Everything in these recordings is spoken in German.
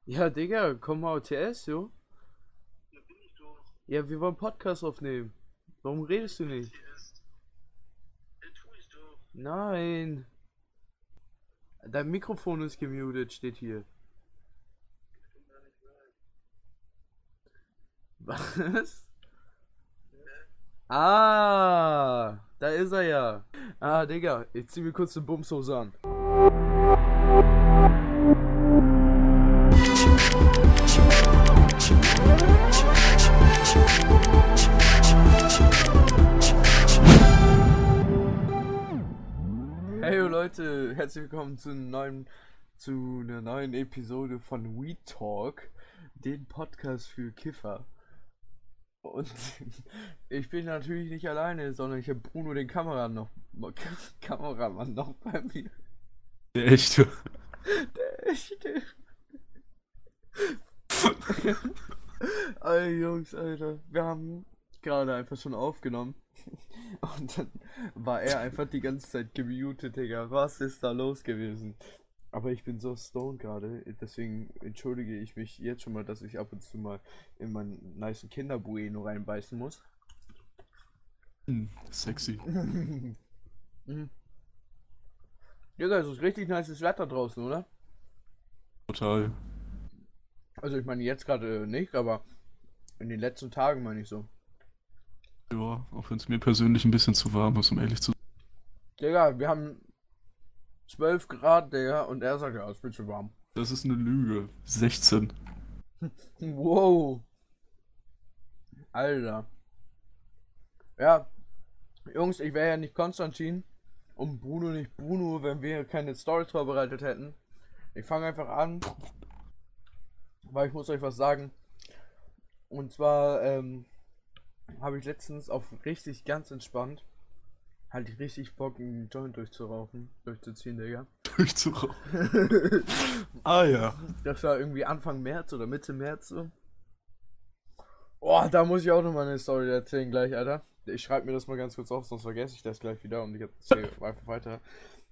Ja, Digga, komm mal OTS, jo. Ja, bin ich doch. Ja, wir wollen Podcast aufnehmen. Warum redest du nicht? TS. Ja, tu ich doch. Nein. Dein Mikrofon ist gemutet, steht hier. Ich bin gar nicht live. Was? Ne? Da ist er ja. Digga, ich zieh mir kurz eine Bumshose an. Hey Leute, herzlich willkommen zu einer neuen Episode von Weed Talk, den Podcast für Kiffer. Und ich bin natürlich nicht alleine, sondern ich habe Bruno den Kameramann noch bei mir. Der echte. Der echte. Ey Jungs, Alter, wir haben gerade einfach schon aufgenommen. Und dann war er einfach die ganze Zeit gemutet, Digga. Was ist da los gewesen? Aber ich bin so stoned gerade, deswegen entschuldige ich mich jetzt schon mal, dass ich ab und zu mal in meinen nice Kinderbueno reinbeißen muss. Sexy. Digga, es ist richtig nices Wetter draußen, oder? Total. Also ich meine jetzt gerade nicht, aber in den letzten Tagen meine ich so. Ja, auch wenn es mir persönlich ein bisschen zu warm ist, um ehrlich zu sein. Digga, wir haben 12 Grad, Digga, und er sagt, ja, es wird zu warm. Das ist eine Lüge. 16. Wow. Alter. Ja, Jungs, ich wäre ja nicht Konstantin und Bruno nicht Bruno, wenn wir keine Stories vorbereitet hätten. Ich fange einfach an, weil ich muss euch was sagen. Und zwar habe ich letztens auf richtig ganz entspannt, hatte ich richtig Bock, einen Joint durchzuziehen, Digga. Durchzurauchen. Ah ja. Das war irgendwie Anfang März oder Mitte März so. Oh, da muss ich auch noch mal eine Story erzählen gleich, Alter. Ich schreibe mir das mal ganz kurz auf, sonst vergesse ich das gleich wieder und ich erzähle einfach weiter.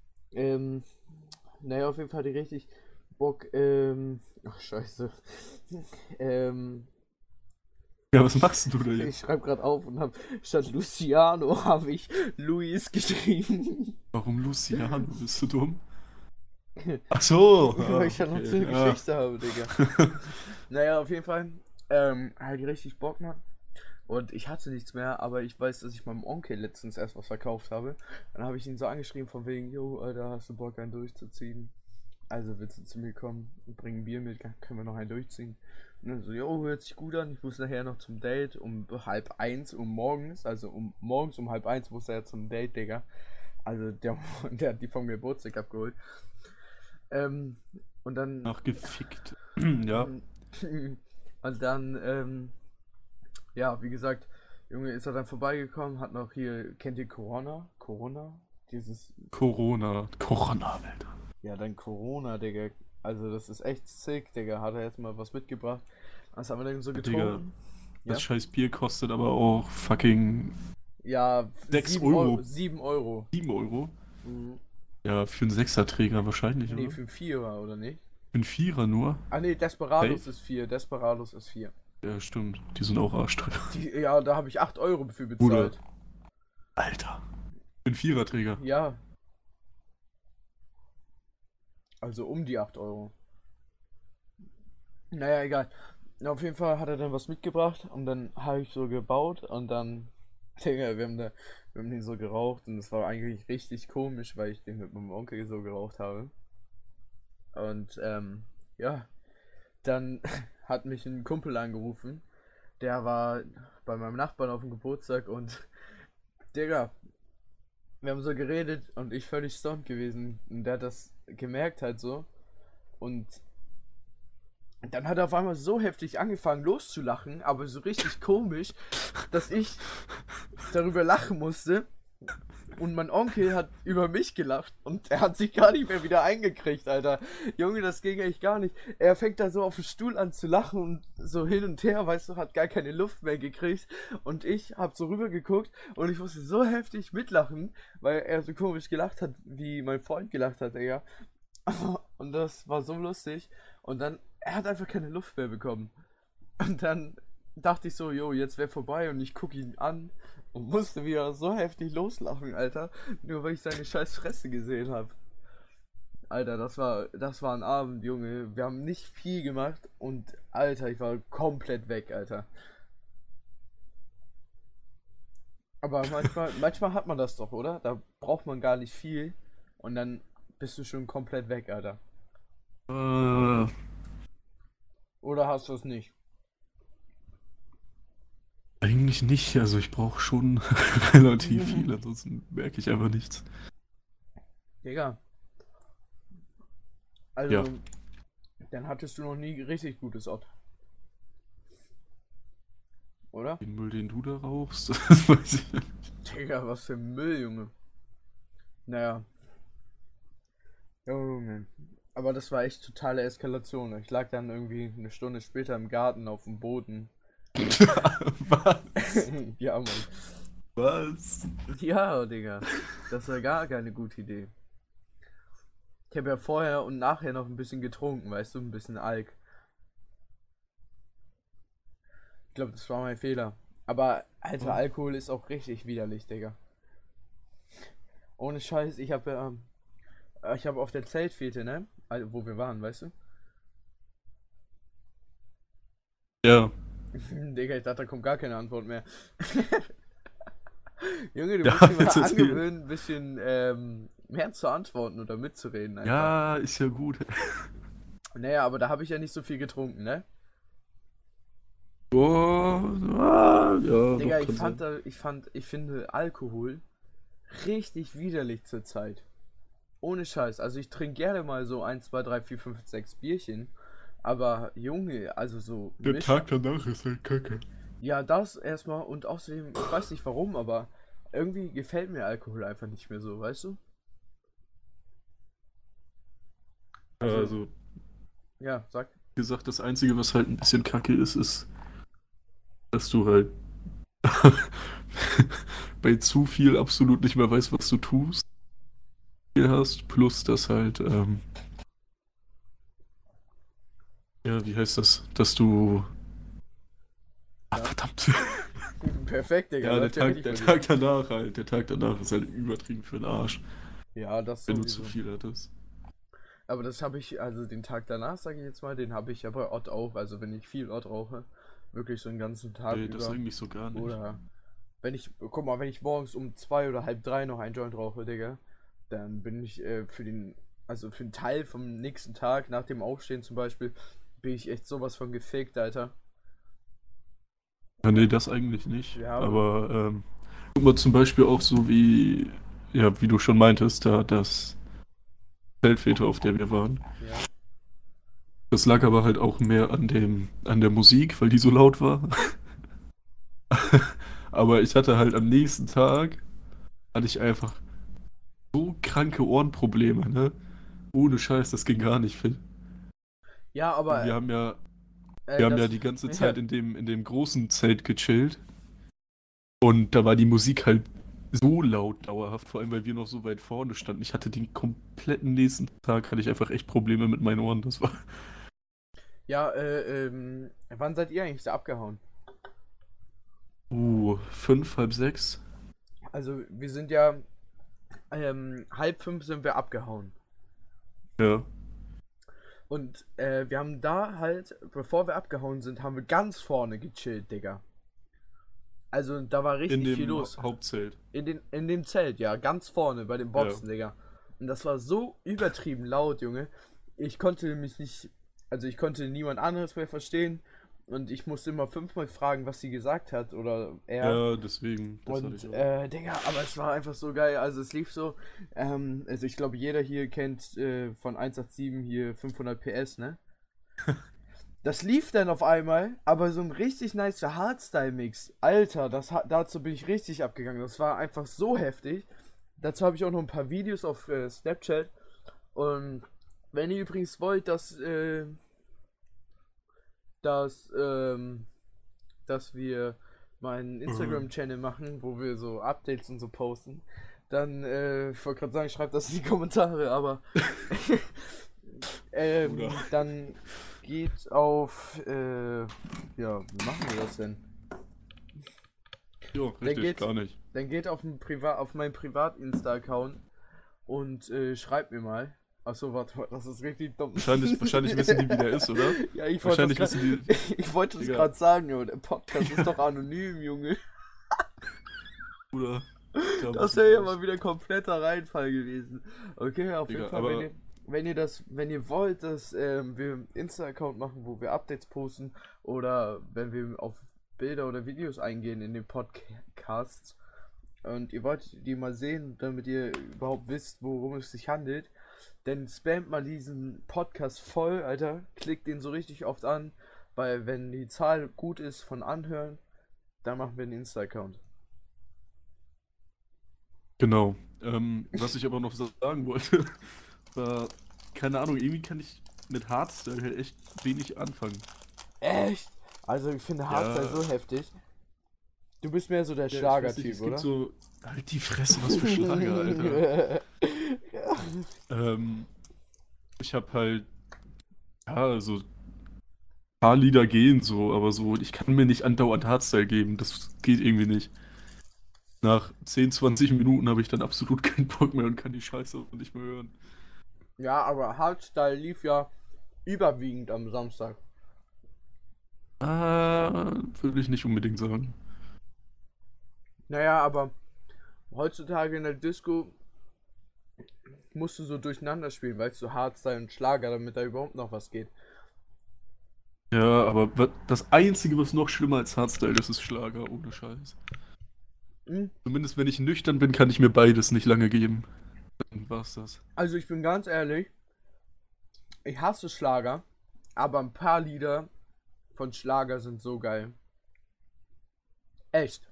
Naja, auf jeden Fall hatte ich richtig Bock, ach scheiße. Ja, was machst du da jetzt? Ich schreibe gerade auf und habe statt Luciano habe ich Luis geschrieben. Warum Luciano? Bist du dumm? Ach so. Weil ich ja noch so eine ja. Geschichte habe, Digga. Naja, auf jeden Fall hatte ich richtig Bock, Mann. Und ich hatte nichts mehr, aber ich weiß, dass ich meinem Onkel letztens erst was verkauft habe. Dann habe ich ihn so angeschrieben von wegen, jo, Alter, hast du Bock, einen durchzuziehen? Also willst du zu mir kommen und bringen Bier mit, können wir noch einen durchziehen? Und dann so, jo, hört sich gut an, ich muss nachher noch zum Date um 12:30 Uhr morgens, also morgens um 12:30 muss er zum Date, Digga. Also der hat die vom Geburtstag abgeholt. Und dann... Ach, gefickt. Ja. Und dann, ja, wie gesagt, Junge ist er dann vorbeigekommen, hat noch hier, kennt ihr Corona? Corona? Dieses, Corona, Alter. ja, dann Corona, Digga. Also das ist echt sick, Digga. Hat er jetzt mal was mitgebracht. Was haben wir denn so Digga, getrunken? das Ja? scheiß Bier kostet aber auch fucking Ja, 6 7 Euro. 7 Euro. 7 Euro. Mhm. Ja, für einen Sechserträger wahrscheinlich, Nee, oder? für 4 oder nicht? Für einen Vierer nur? Ah, nee, Desperados Hey? ist 4. Desperados ist 4. Ja, stimmt. Die sind auch arschteuer. Ja, da habe ich 8 Euro für Bruder. bezahlt. Alter. Für einen Viererträger. Ja. Also um die 8 Euro. Naja, egal. Na, auf jeden Fall hat er dann was mitgebracht und dann habe ich so gebaut und dann, Digga, wir haben den so geraucht und es war eigentlich richtig komisch, weil ich den mit meinem Onkel so geraucht habe. Und ja, dann hat mich ein Kumpel angerufen, der war bei meinem Nachbarn auf dem Geburtstag und, Digga, wir haben so geredet und ich völlig stoned gewesen und der hat das gemerkt halt so und dann hat er auf einmal so heftig angefangen loszulachen, aber so richtig komisch, dass ich darüber lachen musste. Und mein Onkel hat über mich gelacht und er hat sich gar nicht mehr wieder eingekriegt, Alter. Junge, das ging echt gar nicht. Er fängt da so auf dem Stuhl an zu lachen und so hin und her, weißt du, hat gar keine Luft mehr gekriegt. Und ich hab so rüber geguckt und ich musste so heftig mitlachen, weil er so komisch gelacht hat, wie mein Freund gelacht hat, Digga. Und das war so lustig. Und dann er hat einfach keine Luft mehr bekommen. Und dann dachte ich so, jo, jetzt wäre vorbei und ich gucke ihn an und musste wieder so heftig loslachen, Alter. Nur weil ich seine scheiß Fresse gesehen habe. Alter, das war ein Abend, Junge. Wir haben nicht viel gemacht und Alter, ich war komplett weg, Alter. Aber manchmal hat man das doch, oder? Da braucht man gar nicht viel und dann bist du schon komplett weg, Alter. Äh, Oder hast du es nicht? eigentlich nicht. Also ich brauche schon relativ viel, ansonsten merke ich einfach nichts. Digga, Ja, also, dann hattest du noch nie richtig gutes Ott, oder? den Müll, den du da rauchst, das weiß ich nicht. Digga, was für Müll, Junge. Naja, Junge. Aber das war echt totale Eskalation. Ich lag dann irgendwie eine Stunde später im Garten auf dem Boden. Was? Ja, Mann. Was? Ja, Digga. Das war gar keine gute Idee. Ich habe ja vorher und nachher noch ein bisschen getrunken, weißt du, ein bisschen Alk. Ich glaube, das war mein Fehler. Aber, Alter, Oh. Alkohol ist auch richtig widerlich, Digga. Ohne Scheiß, ich habe auf der Zeltfete, ne? Also, wo wir waren, weißt du? Ja, Digga, ich dachte, da kommt gar keine Antwort mehr. Junge, du ja, musst dir mal jetzt erzähl. angewöhnen, ein bisschen mehr zu antworten oder mitzureden einfach. Ja, ist ja gut. Naja, aber da habe ich ja nicht so viel getrunken, ne? Boah, ja, Digga, doch, kann sein. ich finde Alkohol richtig widerlich zur Zeit. Ohne Scheiß. Also ich trinke gerne mal so 1, 2, 3, 4, 5, 6 Bierchen. Aber Junge, also so Der Misch. Tag danach ist halt kacke. Ja, das erstmal und außerdem, ich weiß nicht warum, aber irgendwie gefällt mir Alkohol einfach nicht mehr so, weißt du? Also, Also, ja, sag. wie gesagt, das Einzige, was halt ein bisschen kacke ist, ist, dass du halt bei zu viel absolut nicht mehr weißt, was du tust, viel hast, plus dass halt, ja, wie heißt das, dass du, Ja. verdammt, Perfekt, Digga, ja, der läuft ja Tag, richtig der bei dir. Tag danach halt, der Tag danach ist halt übertrieben für den Arsch, Ja, das wenn du zu sowieso. viel hattest. Aber das habe ich, also den Tag danach, sage ich jetzt mal, den habe ich ja bei Ott auch. Also wenn ich viel Ott rauche, wirklich so einen ganzen Tag Nee, das über. eigentlich so gar nicht. Oder guck mal, wenn ich morgens um 2 oder halb 3 noch einen Joint rauche, Digga, dann bin ich also für den Teil vom nächsten Tag, nach dem Aufstehen zum Beispiel, bin ich echt sowas von gefickt, Alter. Ja, nee, das eigentlich nicht. Ja, Aber guck mal zum Beispiel auch so wie, ja, wie du schon meintest, da das Feldfete, auf der wir waren. ja. Das lag aber halt auch mehr an der Musik, weil die so laut war. Aber ich hatte halt am nächsten Tag, hatte ich einfach so kranke Ohrenprobleme, ne? Ohne Scheiß, das ging gar nicht, Phil. Ja, Und aber wir haben ja das, die ganze ja, Zeit in dem großen Zelt gechillt. Und da war die Musik halt so laut dauerhaft, vor allem weil wir noch so weit vorne standen. Ich hatte den kompletten nächsten Tag, hatte ich einfach echt Probleme mit meinen Ohren. Das war ja, wann seid ihr eigentlich da abgehauen? 5, halb 6. Also wir sind ja, halb 5 sind wir abgehauen. Ja. Und wir haben da halt, bevor wir abgehauen sind, haben wir ganz vorne gechillt, Digga. Also da war In richtig viel dem los. Hauptzelt. In dem Zelt, ja, ganz vorne bei den Ja. Boxen, Digga. Und das war so übertrieben laut, Junge. Ich konnte mich nicht, also ich konnte niemand anderes mehr verstehen. Und ich musste immer 5-mal fragen, was sie gesagt hat oder er. Ja, deswegen. Das hatte Und, ich auch. Digga, aber es war einfach so geil. Also es lief so, also ich glaube, jeder hier kennt von 187 hier 500 PS, ne? Das lief dann auf einmal, aber so ein richtig nice Hardstyle-Mix. Alter, dazu bin ich richtig abgegangen. Das war einfach so heftig. Dazu habe ich auch noch ein paar Videos auf Snapchat. Und wenn ihr übrigens wollt, dass, dass wir meinen Instagram-Channel machen, wo wir so Updates und so posten, dann, ich wollte gerade sagen, schreibt das in die Kommentare, aber Oder? dann geht auf, ja, wie machen wir das denn? Ja, richtig, geht- gar nicht. Dann geht auf meinen Privat-Insta-Account und schreibt mir mal. Achso, warte, das ist richtig dumm. Wahrscheinlich wissen die, wie der ist, oder? Ja, ich Wahrscheinlich wollte wissen die. ich wollte das Digga. gerade sagen, jo, der Podcast ist doch anonym, Junge. Oder. Das wäre ja mal wieder kompletter Reinfall gewesen. Okay, auf Digga, jeden Fall, aber- wenn ihr wollt, dass wir einen Insta-Account machen, wo wir Updates posten, oder wenn wir auf Bilder oder Videos eingehen in den Podcasts und ihr wollt die mal sehen, damit ihr überhaupt wisst, worum es sich handelt, dann spamt mal diesen Podcast voll, Alter. Klickt den so richtig oft an, weil wenn die Zahl gut ist von Anhören, dann machen wir einen Insta-Account. Genau. Was ich aber noch sagen wollte, war, keine Ahnung, irgendwie kann ich mit Hardstyle halt echt wenig anfangen. Echt? Also ich finde Hardstyle so heftig. Du bist mehr so der Ja, ich weiß Schlagertyp, nicht, es oder? gibt so. Halt die Fresse, was für Schlager, Alter. Ich hab halt. Ja, also. Ein paar Lieder gehen so, aber so, ich kann mir nicht andauernd Hardstyle geben. Das geht irgendwie nicht. Nach 10, 20 Minuten habe ich dann absolut keinen Bock mehr und kann die Scheiße nicht mehr hören. Ja, aber Hardstyle lief ja überwiegend am Samstag. Würde ich nicht unbedingt sagen. Naja, aber heutzutage in der Disco musst du so durcheinander spielen, weißt du, Hardstyle und Schlager, damit da überhaupt noch was geht. Ja, aber das Einzige, was noch schlimmer als Hardstyle ist, ist Schlager, ohne Scheiß. Hm? Zumindest wenn ich nüchtern bin, kann ich mir beides nicht lange geben. Dann war's das. Also ich bin ganz ehrlich, ich hasse Schlager, aber ein paar Lieder von Schlager sind so geil. Echt.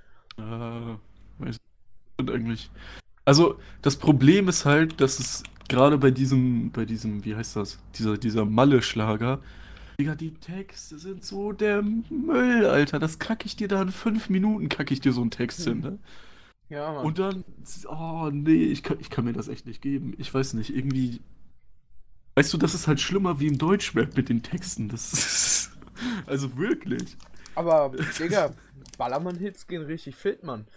Weiß nicht eigentlich. Also, das Problem ist halt, dass es gerade bei diesem, wie heißt das? Dieser Malle-Schlager, Digga, die Texte sind so der Müll, Alter. Das kacke ich dir da in 5 Minuten, kacke ich dir so einen Text hin, ne? Ja, Mann. Und dann, oh nee, ich kann mir das echt nicht geben. Ich weiß nicht, irgendwie. Weißt du, das ist halt schlimmer wie im Deutschrap mit den Texten. Das ist. Also wirklich. Aber, Digga, Ballermann-Hits gehen richtig fit, Mann.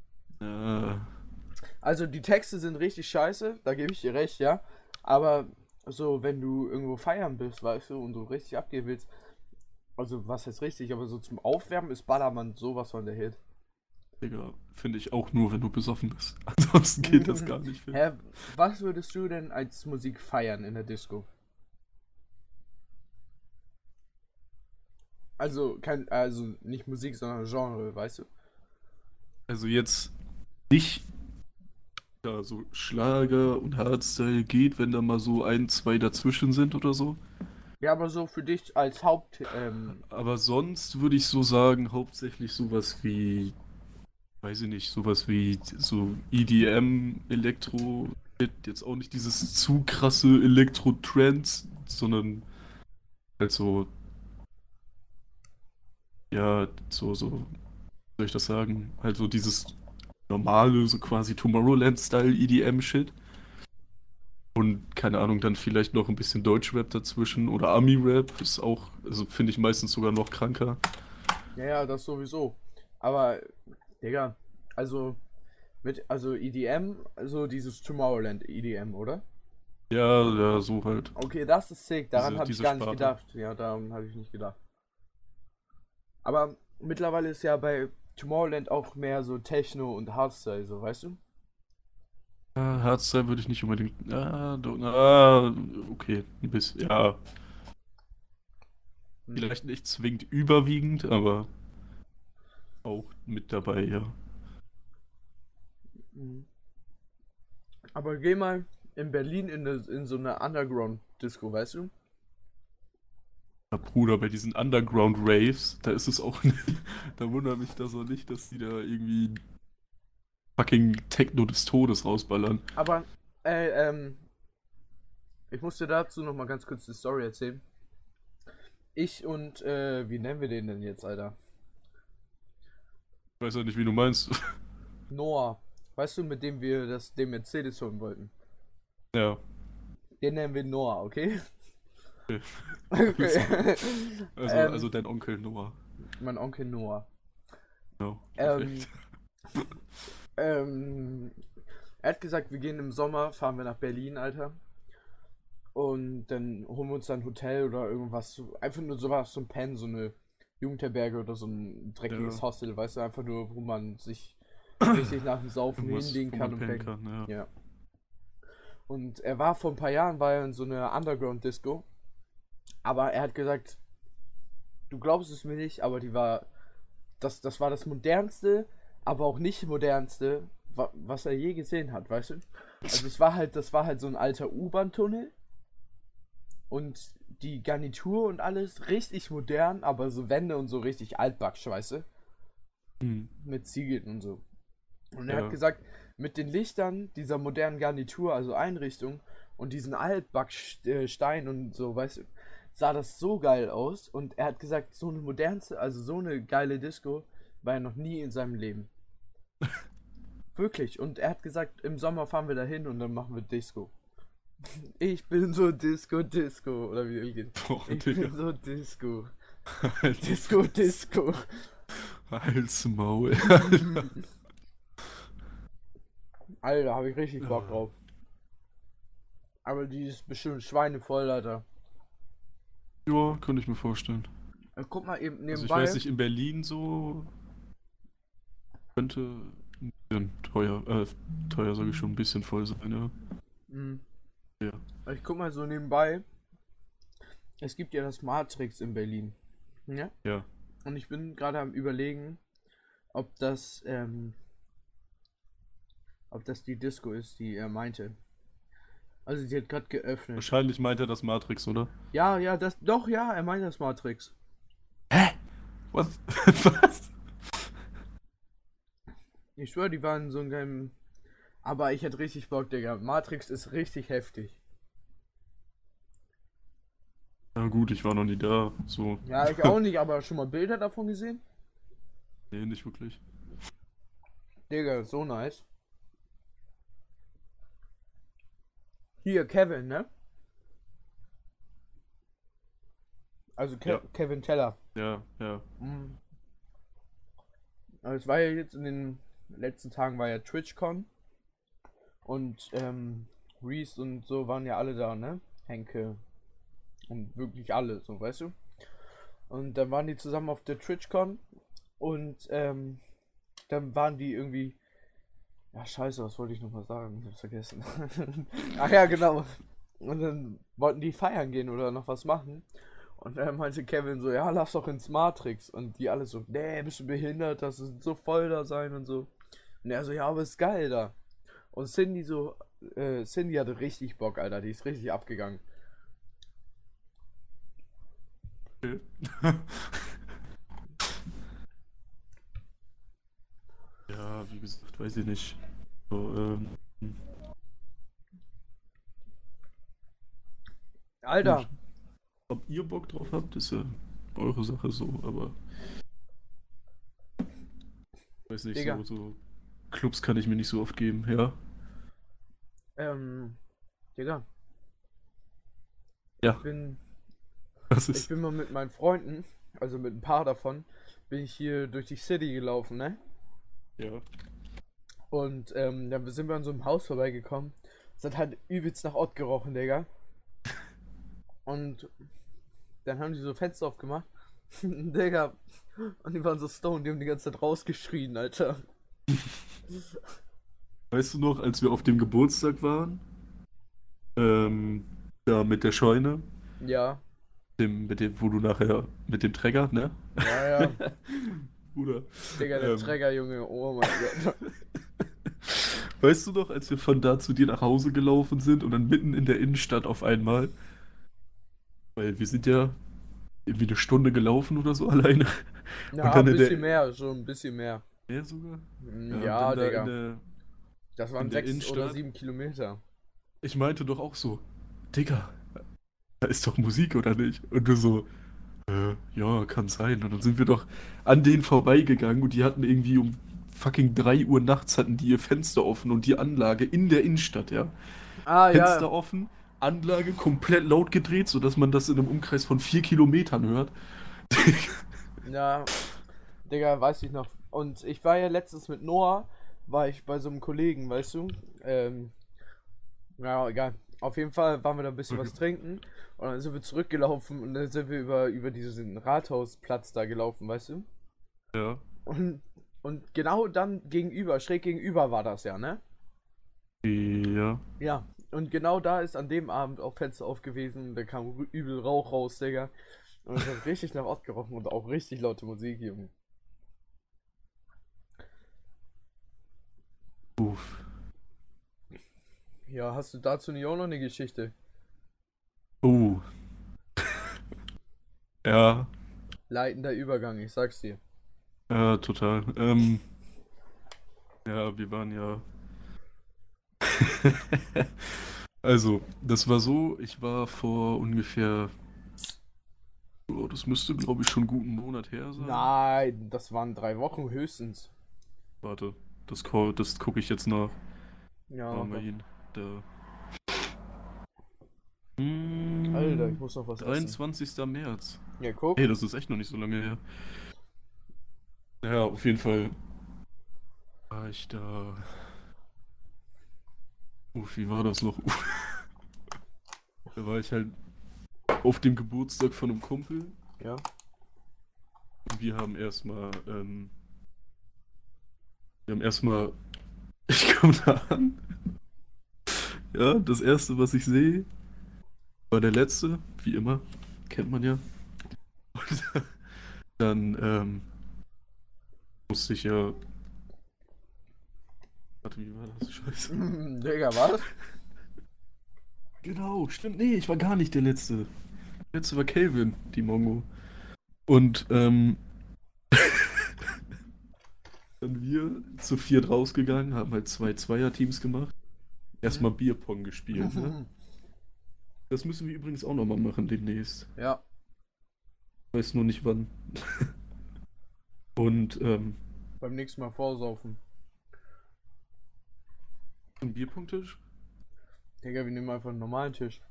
Also die Texte sind richtig scheiße, da gebe ich dir recht, ja. Aber so, wenn du irgendwo feiern bist, weißt du, und du richtig abgehen willst, also was heißt richtig, aber so zum Aufwärmen ist Ballermann sowas von der Hit. Digga, finde ich auch nur, wenn du besoffen bist. Ansonsten geht das gar nicht. Hä, was würdest du denn als Musik feiern in der Disco? Also nicht Musik, sondern Genre, weißt du? Also jetzt nicht, ja, so Schlager und Hardstyle geht, wenn da mal so 1, 2 dazwischen sind oder so. Ja, aber so für dich als Haupt, Aber sonst würde ich so sagen, hauptsächlich sowas wie, weiß ich nicht, sowas wie so EDM, Elektro, jetzt auch nicht dieses zu krasse Elektro-Trance, sondern halt so, ja, so, wie soll ich das sagen? Halt so dieses normale, so quasi Tomorrowland-Style EDM-Shit. Und keine Ahnung, dann vielleicht noch ein bisschen Deutschrap dazwischen oder Ami-Rap ist auch, also finde ich meistens sogar noch kranker. ja, das sowieso. Aber, Digga, also also EDM, also dieses Tomorrowland EDM, oder? Ja, so halt. Okay, das ist sick, daran habe ich diese gar nicht Sparte. gedacht. Ja, daran habe ich nicht gedacht. Aber mittlerweile ist ja bei Tomorrowland auch mehr so Techno und Hardstyle, so, weißt du? Hardstyle würde ich nicht unbedingt. Okay, ein bisschen. Ja, vielleicht nicht zwingend überwiegend, aber auch mit dabei, ja. Mhm. Aber geh mal in Berlin in so eine Underground-Disco, weißt du? Ja, Bruder, bei diesen Underground-Raves, da ist es auch. Da wundert mich das auch nicht, dass die da irgendwie fucking Techno des Todes rausballern. Aber, ich muss dir dazu noch mal ganz kurz die Story erzählen. Ich und, wie nennen wir den denn jetzt, Alter? Ich weiß ja nicht, wie du meinst. Noah. Weißt du, mit dem wir den Mercedes holen wollten? Ja. Den nennen wir Noah, okay? Okay. Also dein Onkel Noah. Mein Onkel Noah. Genau. Ähm, Perfekt. Er hat gesagt, wir gehen im Sommer, fahren wir nach Berlin, Alter. Und dann holen wir uns dann ein Hotel oder irgendwas. Einfach nur sowas, so ein Pen, so eine Jugendherberge oder so ein dreckiges Ja. Hostel, weißt du, einfach nur, wo man sich richtig nach dem Saufen Irgendwas, hinlegen wo kann man und pennen pennen. kann, ja. Ja. Und er war vor ein paar Jahren, war er in so einer Underground-Disco. Aber er hat gesagt, du glaubst es mir nicht, aber das war das modernste, aber auch nicht modernste, was er je gesehen hat, weißt du? Also das war halt so ein alter U-Bahn-Tunnel und die Garnitur und alles richtig modern, aber so Wände und so richtig altbacksch, weißt du? Hm. Mit Ziegeln und so. Und er Ja. hat gesagt, mit den Lichtern dieser modernen Garnitur, also Einrichtung und diesen Altbackstein und so, weißt du, sah das so geil aus. Und er hat gesagt, so eine modernste, also so eine geile Disco war er noch nie in seinem Leben. Wirklich. Und er hat gesagt, im Sommer fahren wir da hin und dann machen wir Disco. Ich bin so Disco. Oder wie er geht. Boah, Ich Digga. bin so Disco. Halt Disco. Hals Maul. Alter, habe ich richtig Bock drauf. Aber die ist bestimmt schweinevoll, Alter. Ja, könnte ich mir vorstellen. Guck mal eben nebenbei. Also ich weiß nicht, in Berlin so könnte ein bisschen teuer sage ich schon, ein bisschen voll sein, ja. Mhm. Ja. Ich guck mal so nebenbei. Es gibt ja das Matrix in Berlin. Ja? Ja. Und ich bin gerade am Überlegen, ob das die Disco ist, die er meinte. Also sie hat gerade geöffnet. Wahrscheinlich meint er das Matrix, oder? Ja, er meinte das Matrix. Was? Was? Ich schwöre, die waren so ein geilen. Aber ich hätte richtig Bock, Digga. Matrix ist richtig heftig. Na gut, ich war noch nie da. So. Ja, ich auch nicht, aber schon mal Bilder davon gesehen? Nee, nicht wirklich. Digga, so nice. Hier, Kevin, ne? Also Ja. Kevin Teller. Ja, ja. Mhm. Also es war ja jetzt in den letzten Tagen war ja TwitchCon und Reese und so waren ja alle da, ne? Henke und wirklich alle, so, weißt du? Und dann waren die zusammen auf der TwitchCon und dann waren die irgendwie. Ja, scheiße, was wollte ich nochmal sagen? Ich hab's vergessen. Ach ja, genau. Und dann wollten die feiern gehen oder noch was machen. Und dann meinte Kevin so, ja, lass doch ins Matrix. Und die alle so, nee, bist du behindert, das wird so voll da sein und so. Und er so, ja, aber ist geil da. Und Cindy hatte richtig Bock, Alter, die ist richtig abgegangen. Okay. Ja, wie gesagt, weiß ich nicht. So, Alter, ob ihr Bock drauf habt, ist ja eure Sache so, aber. Weiß nicht, Digga. so Clubs kann ich mir nicht so oft geben, ja. Digga, Ja, ich das ist. bin mal mit meinen Freunden, also mit ein paar davon, bin ich hier durch die City gelaufen, ne? Ja. Und dann sind wir an so einem Haus vorbeigekommen. Es hat halt übelst nach Ott gerochen, Digga. Und dann haben die so Fenster aufgemacht. Digga. Und die waren so stoned, die haben die ganze Zeit rausgeschrien, Alter. Weißt du noch, als wir auf dem Geburtstag waren? Da mit der Scheune, Ja, wo du nachher mit dem Träger, ne? ja. Bruder. Digga, der Ähm. Träger, Junge. Oh mein Gott. Weißt du noch, als wir von da zu dir nach Hause gelaufen sind und dann mitten in der Innenstadt auf einmal? Weil wir sind ja irgendwie eine Stunde gelaufen oder so alleine. Ja, Und dann ein in der- bisschen mehr, schon ein bisschen mehr. Mehr sogar? Ja, und dann da Digga. Das waren in der 6 oder Innenstadt. 7 Kilometer. Ich meinte doch auch so, Digga, da ist doch Musik, oder nicht? Und du so, ja, kann sein. Und dann sind wir doch an denen vorbeigegangen und die hatten irgendwie um fucking 3 Uhr nachts hatten die ihr Fenster offen und die Anlage in der Innenstadt, ja. Ah, Fenster ja. offen Anlage komplett laut gedreht, sodass man das in einem Umkreis von 4 Kilometern hört. Ja, Digga, weiß ich noch. Und ich war ja letztens mit Noah, war ich bei so einem Kollegen, weißt du? Ja, egal. Auf jeden Fall waren wir da ein bisschen was trinken und dann sind wir zurückgelaufen und dann sind wir über diesen Rathausplatz da gelaufen, weißt du? Ja. Und genau dann gegenüber, schräg gegenüber war das ja, ne? Ja. Ja, und genau da ist an dem Abend auch Fenster auf gewesen, da kam übel Rauch raus, Digga. Und es hat richtig nach Ort gerochen und auch richtig laute Musik, Junge. Uff. Ja, hast du dazu nicht auch noch eine Geschichte? Oh. Ja, Leitender Übergang, ich sag's dir. ja, total. Ja, wir waren ja. Also, das war so, ich war vor ungefähr, oh, das müsste, glaube ich, schon einen guten Monat her sein. Nein, das waren 3 Wochen höchstens. Warte, das gucke ich jetzt nach. Ja, Wo haben wir aber- ihn? Da. Alter, ich muss noch was essen. 23. März. Ja, guck. Hey, das ist echt noch nicht so lange her. Ja, auf jeden Fall war ich da. Wie war das noch? Da war ich halt auf dem Geburtstag von einem Kumpel. Ja. Wir haben erstmal, ich komme da an. Ja, das erste, was ich sehe, war der letzte, wie immer, kennt man ja. Und dann, musste ich ja. Warte, wie war das? Scheiße. Digga, was? Genau, stimmt. Nee, ich war gar nicht der Letzte. Der Letzte war Calvin, die Mongo. Und, dann wir zu viert rausgegangen, haben halt 2 Zweierteams gemacht. Erstmal Bierpong gespielt, ne? Das müssen wir übrigens auch nochmal machen demnächst. Ja. Weiß nur nicht wann. Und, Beim nächsten Mal vorsaufen. ein Bierpongtisch? Digga, wir nehmen einfach einen normalen Tisch.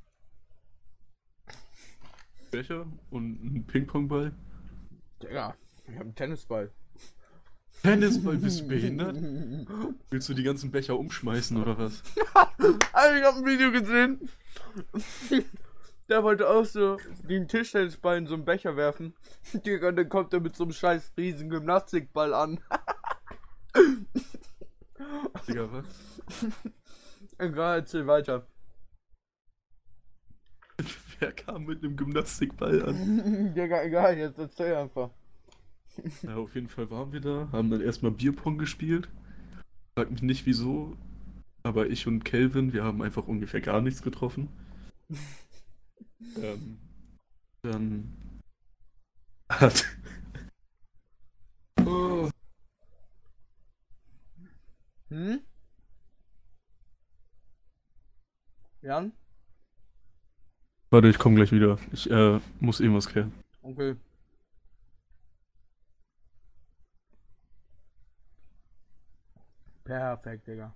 Becher und ein Pingpongball? Digga, wir haben einen Tennisball. Tennisball, bist du behindert? Willst du die ganzen Becher umschmeißen oder was? Alter, ich hab ein Video gesehen. Der wollte auch so den Tischtennisball in so einen Becher werfen. Digga, dann kommt er mit so einem scheiß riesen Gymnastikball an. Digga, was? Egal, erzähl weiter. Wer kam mit einem Gymnastikball an? Digga, egal, jetzt erzähl einfach. Ja, auf jeden Fall waren wir da, haben dann erstmal Bierpong gespielt. Frag mich nicht wieso, aber ich und Kelvin, wir haben einfach ungefähr gar nichts getroffen. Dann hat. Oh. Hm? Jan? Warte, ich komme gleich wieder. Ich muss eben was klären. Okay. Perfekt, Digga.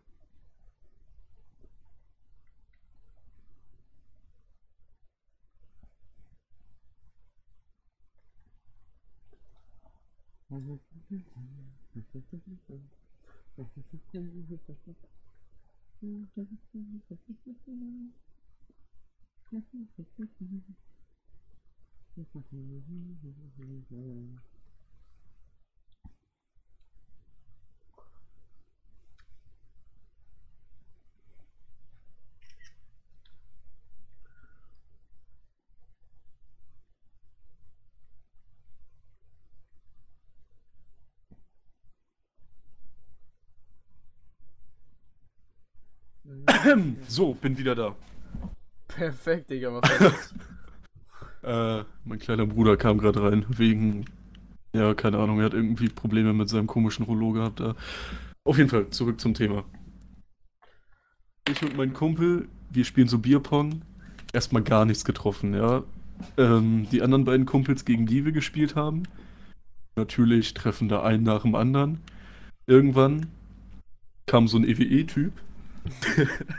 So, bin wieder da. Perfekt, Digga, was war das? Mein kleiner Bruder kam gerade rein, wegen, ja, keine Ahnung, er hat irgendwie Probleme mit seinem komischen Rollo gehabt da. Auf jeden Fall, zurück zum Thema. Ich und mein Kumpel, wir spielen so Bierpong, erstmal gar nichts getroffen, ja. Die anderen beiden Kumpels, gegen die wir gespielt haben, natürlich treffen da einen nach dem anderen. Irgendwann kam so ein EWE-Typ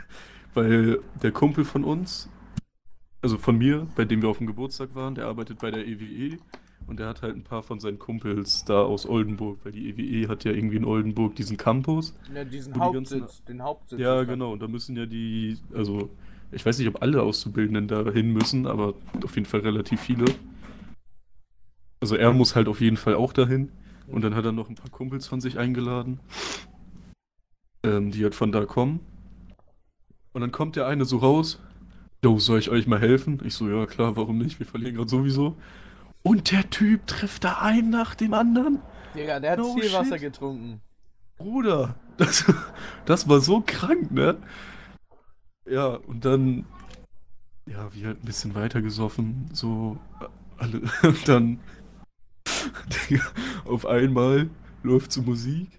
weil der Kumpel von uns, also von mir, bei dem wir auf dem Geburtstag waren, der arbeitet bei der EWE und der hat halt ein paar von seinen Kumpels da aus Oldenburg, weil die EWE hat ja irgendwie in Oldenburg diesen Campus. Ja, diesen Wo die ganzen- Hauptsitz, den Hauptsitz. Ja, ist da. genau, und da müssen ja also ich weiß nicht, ob alle Auszubildenden da hin müssen, aber auf jeden Fall relativ viele. Also er muss halt auf jeden Fall auch dahin und dann hat er noch ein paar Kumpels von sich eingeladen, die halt von da kommen. Und dann kommt der eine so raus, jo, soll ich euch mal helfen? Ich so, ja klar, warum nicht? Wir verlieren gerade sowieso. Und der Typ trifft da einen nach dem anderen. Digga, der hat No viel Wasser shit. getrunken. Bruder, das war so krank, ne? Ja, und dann, ja, wir halt ein bisschen weiter gesoffen, so alle. Und dann, Digga, auf einmal läuft so Musik.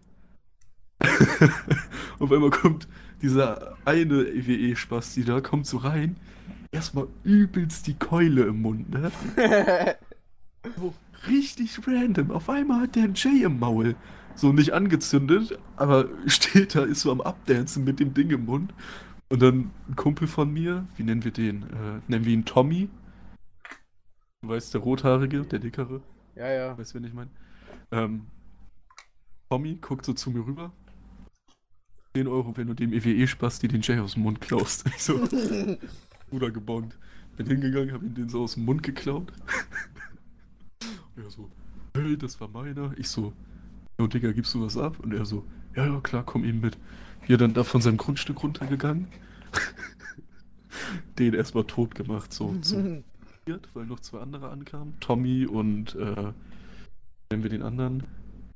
Auf einmal kommt dieser eine EWE-Spasti da, kommt so rein. Erstmal übelst die Keule im Mund, ne? So richtig random. Auf einmal hat der einen Jay im Maul. So nicht angezündet, aber steht da, ist so am Abdancen mit dem Ding im Mund. Und dann ein Kumpel von mir, wie nennen wir den? Nennen wir ihn Tommy. Du weißt, der Rothaarige, der Dickere. Ja, ja. Weißt du, wen ich meine? Tommy guckt so zu mir rüber. 10 Euro, wenn du dem EWE-Spasti den Jay aus dem Mund klaust. Ich so, Bruder gebongt. Bin hingegangen, hab ihm den so aus dem Mund geklaut. Und er so, hey, das war meiner. Ich so, jo, Digga, gibst du was ab? Und er so, ja, ja, klar, komm eben mit. Wir dann da von seinem Grundstück runtergegangen. Den erstmal tot gemacht, so zu viert, weil noch 2 andere ankamen. Tommy und, nennen wir den anderen.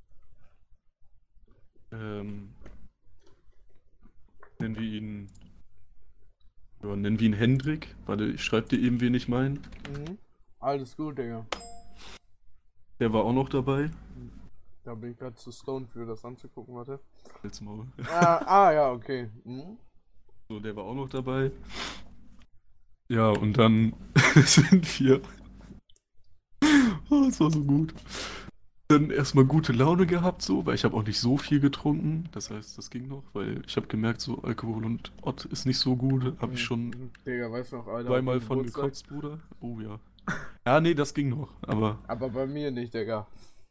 Nennen wir ihn Hendrik. Warte, ich schreib dir eben, wen ich meine. Mhm. Alles gut, Digga. Der war auch noch dabei. Da bin ich gerade zu stoned für das anzugucken, warte. Halt's Maul. Ja, okay. Mhm. So, der war auch noch dabei. Ja, und dann sind wir. Oh, das war so gut. Dann erstmal gute Laune gehabt, so, weil ich habe auch nicht so viel getrunken. Das heißt, das ging noch, weil ich habe gemerkt, so Alkohol und Ott ist nicht so gut. Habe ich schon Digga, weißt du noch, Alter. zweimal auf dem von Geburtstag? gekotzt, Bruder. Oh ja. Ja, nee, das ging noch, aber. Aber bei mir nicht, Digga.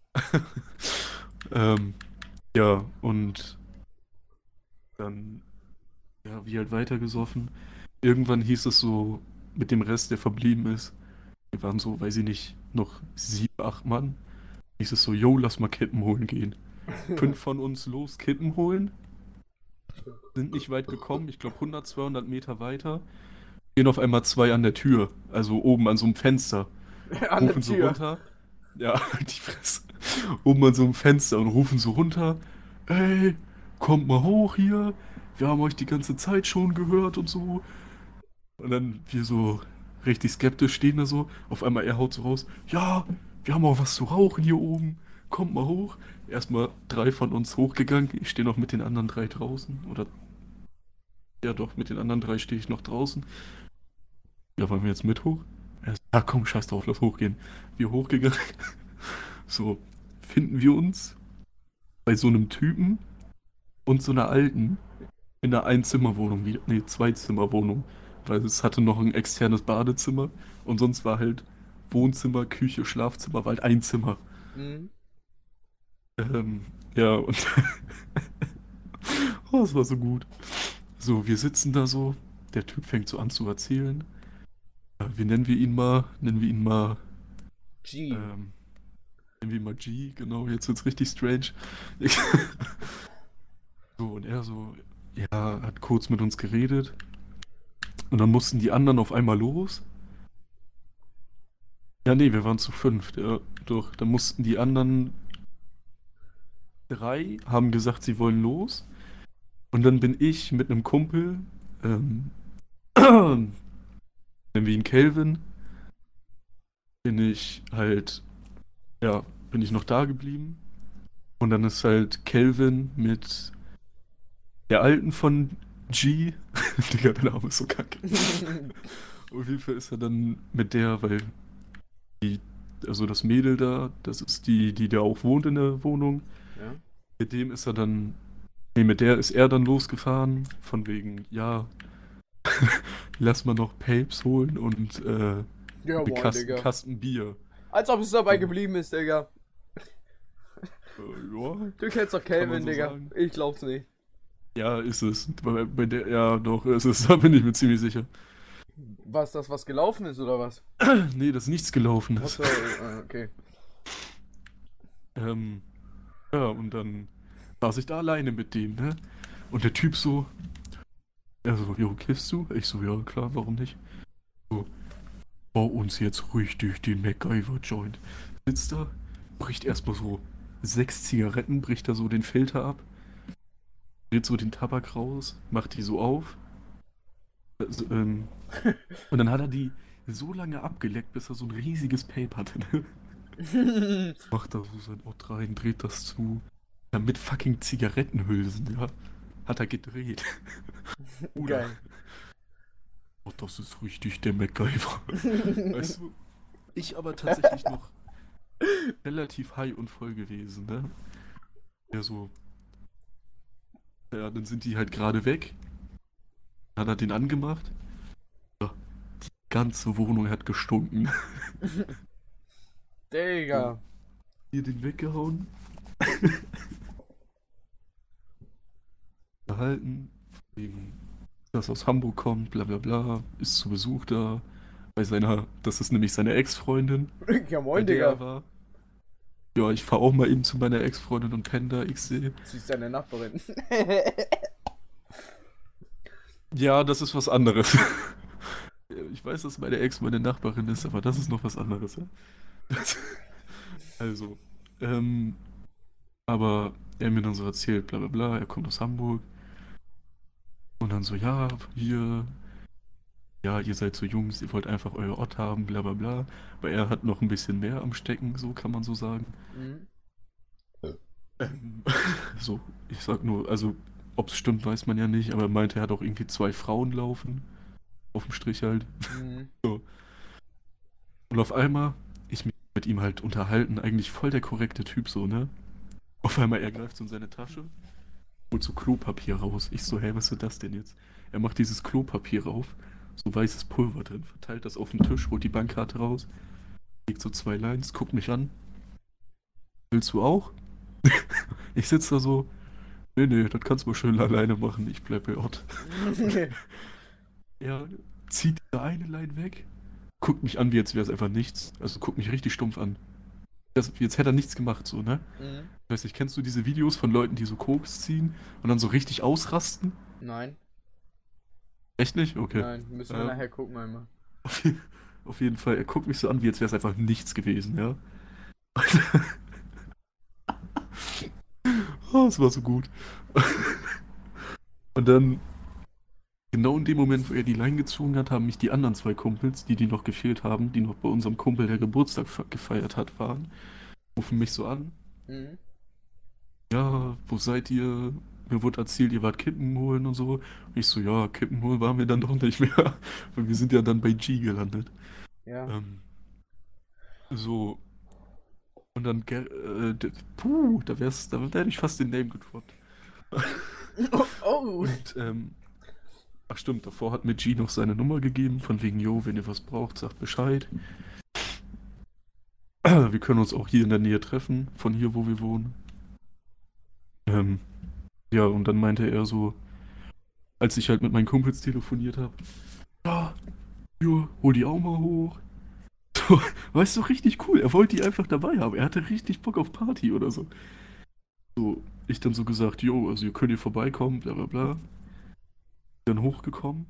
Ja, und dann, ja, wie halt weitergesoffen. Irgendwann hieß es so, mit dem Rest, der verblieben ist, wir waren so, weiß ich nicht, noch 7, 8 Mann. Hieß es so, yo, lass mal Kippen holen gehen. 5 von uns los, Kippen holen. Sind nicht weit gekommen, ich glaube 100, 200 Meter weiter. Gehen auf einmal 2 an der Tür, also oben an so einem Fenster. An der Rufen so Tür. runter. Ja, die Fresse. Oben an so einem Fenster und rufen so runter. Ey, kommt mal hoch hier. Wir haben euch die ganze Zeit schon gehört und so. Und dann wir so richtig skeptisch stehen da so. Auf einmal er haut so raus. Ja, wir haben auch was zu rauchen hier oben. Kommt mal hoch. Erstmal 3 von uns hochgegangen. Ich stehe noch mit den anderen 3 draußen. Oder. Ja doch, mit den anderen 3 stehe ich noch draußen. Ja, wollen wir jetzt mit hoch? Er so, ja komm, scheiß drauf, lass hochgehen. Wir hochgegangen. So, finden wir uns bei so einem Typen und so einer alten in einer Einzimmerwohnung wieder. Nee, Zweizimmerwohnung. Weil es hatte noch ein externes Badezimmer und sonst war halt Wohnzimmer, Küche, Schlafzimmer, war halt ein Zimmer. Mhm. Ja, und oh, es war so gut. So, wir sitzen da so, der Typ fängt so an zu erzählen. Wie nennen wir ihn mal? G. Nennen wir ihn mal G, genau, jetzt wird's richtig strange. So, und er so, ja, hat kurz mit uns geredet. Und dann mussten die anderen auf einmal los. Ja, nee, wir waren zu 5, ja, doch. Dann mussten die anderen 3, haben gesagt, sie wollen los. Und dann bin ich mit einem Kumpel, nennen wir ihn Kelvin, bin ich noch da geblieben. Und dann ist halt Kelvin mit der Alten von G. Digga, der Name ist so kacke. Auf jeden Fall ist er dann mit der, weil also das Mädel da, das ist die da auch wohnt in der Wohnung. Ja. Mit der ist er dann losgefahren, von wegen, ja, lass mal noch Papes holen und Ja, einen moin, Digga. Kasten Bier. Als ob es dabei geblieben ist, Digga. Ja, Du kennst doch kann man Calvin, so Digga. sagen. Ich glaub's nicht. Ja, ist es. Bei der, ja, doch, ist es. Da bin ich mir ziemlich sicher. Was, das was gelaufen ist, oder was? Nee, dass nichts gelaufen ist. Achso, okay. Ja, und dann saß ich da alleine mit dem, ne? Und der Typ so, er so, jo, kiffst du? Ich so, ja, klar, warum nicht? So, bau uns jetzt richtig den MacGyver-Joint. Sitzt da, bricht erstmal so 6 Zigaretten, bricht da so den Filter ab, dreht so den Tabak raus, macht die so auf. Also, und dann hat er die so lange abgeleckt, bis er so ein riesiges Pape hatte, ne? Macht da so sein Ott rein, dreht das zu. Ja, mit fucking Zigarettenhülsen, ja. Hat er gedreht. Geil. Oh, das ist richtig der MacGyver. Weißt du, ich aber tatsächlich noch relativ high und voll gewesen, ne? Ja, so. Ja, dann sind die halt gerade weg. Dann hat er den angemacht. Ja, die ganze Wohnung hat gestunken. Digga. Hier den weggehauen. Gehalten. Wegen, dass er aus Hamburg kommt, bla bla bla. Ist zu Besuch da. Bei seiner, das ist nämlich seine Ex-Freundin. Ja, Bei moin, der er Digga. war. Ja, ich fahr auch mal eben zu meiner Ex-Freundin und penne da, ich sehe. Sie ist deine Nachbarin. Ja, das ist was anderes. Ich weiß, dass meine Ex meine Nachbarin ist, aber das ist noch was anderes, ja? Also, aber er mir dann so erzählt, bla bla bla, er kommt aus Hamburg. Und dann so, ja, hier, ja, ihr seid so Jungs, ihr wollt einfach euer Ort haben, bla bla bla. Aber er hat noch ein bisschen mehr am Stecken, so kann man so sagen. Mhm. Ähm, so, ich sag nur, also, ob es stimmt, weiß man ja nicht, aber er meinte, er hat auch irgendwie 2 Frauen laufen. Auf dem Strich halt. Mhm. So. Und auf einmal, ich mich mit ihm halt unterhalten, eigentlich voll der korrekte Typ so, ne? Auf einmal, er greift so in seine Tasche, holt so Klopapier raus. Ich so, hey, was ist das denn jetzt? Er macht dieses Klopapier rauf, so weißes Pulver drin, verteilt das auf den Tisch, holt die Bankkarte raus, legt so 2 Lines, guckt mich an. Willst du auch? Ich sitze da so, nee, das kannst du mal schön alleine machen, ich bleib bei Ott. Er zieht da eine Line weg, guckt mich an, wie jetzt wäre es einfach nichts. Also guckt mich richtig stumpf an. Jetzt hätte er nichts gemacht, so, ne? Mhm. Ich weiß nicht, kennst du diese Videos von Leuten, die so Koks ziehen und dann so richtig ausrasten? Nein, Echt nicht? Okay. nein, müssen wir nachher gucken einmal. Auf jeden Fall, er guckt mich so an, wie jetzt wäre es einfach nichts gewesen, ja? Oh, es war so gut. Und dann, genau in dem Moment, wo er die Line gezogen hat, haben mich die anderen 2 Kumpels, die noch gefehlt haben, die noch bei unserem Kumpel, der Geburtstag gefeiert hat, waren, rufen mich so an. Mhm. Ja, wo seid ihr? Mir wurde erzählt, ihr wart Kippen holen und so. Und ich so, ja, Kippen holen waren wir dann doch nicht mehr. Weil wir sind ja dann bei G gelandet. Ja. So. Und dann, da werde ich fast den Name gedroppt. Oh. Und, ach stimmt, davor hat mir G noch seine Nummer gegeben, von wegen, jo, wenn ihr was braucht, sagt Bescheid. Wir können uns auch hier in der Nähe treffen, von hier, wo wir wohnen. Ja, und dann meinte er so, als ich halt mit meinen Kumpels telefoniert habe, ja, jo, hol die auch mal hoch. So, weißt du, richtig cool. Er wollte die einfach dabei haben. Er hatte richtig Bock auf Party oder so. So, ich dann so gesagt, jo, also ihr könnt hier vorbeikommen, bla bla bla. Dann hochgekommen.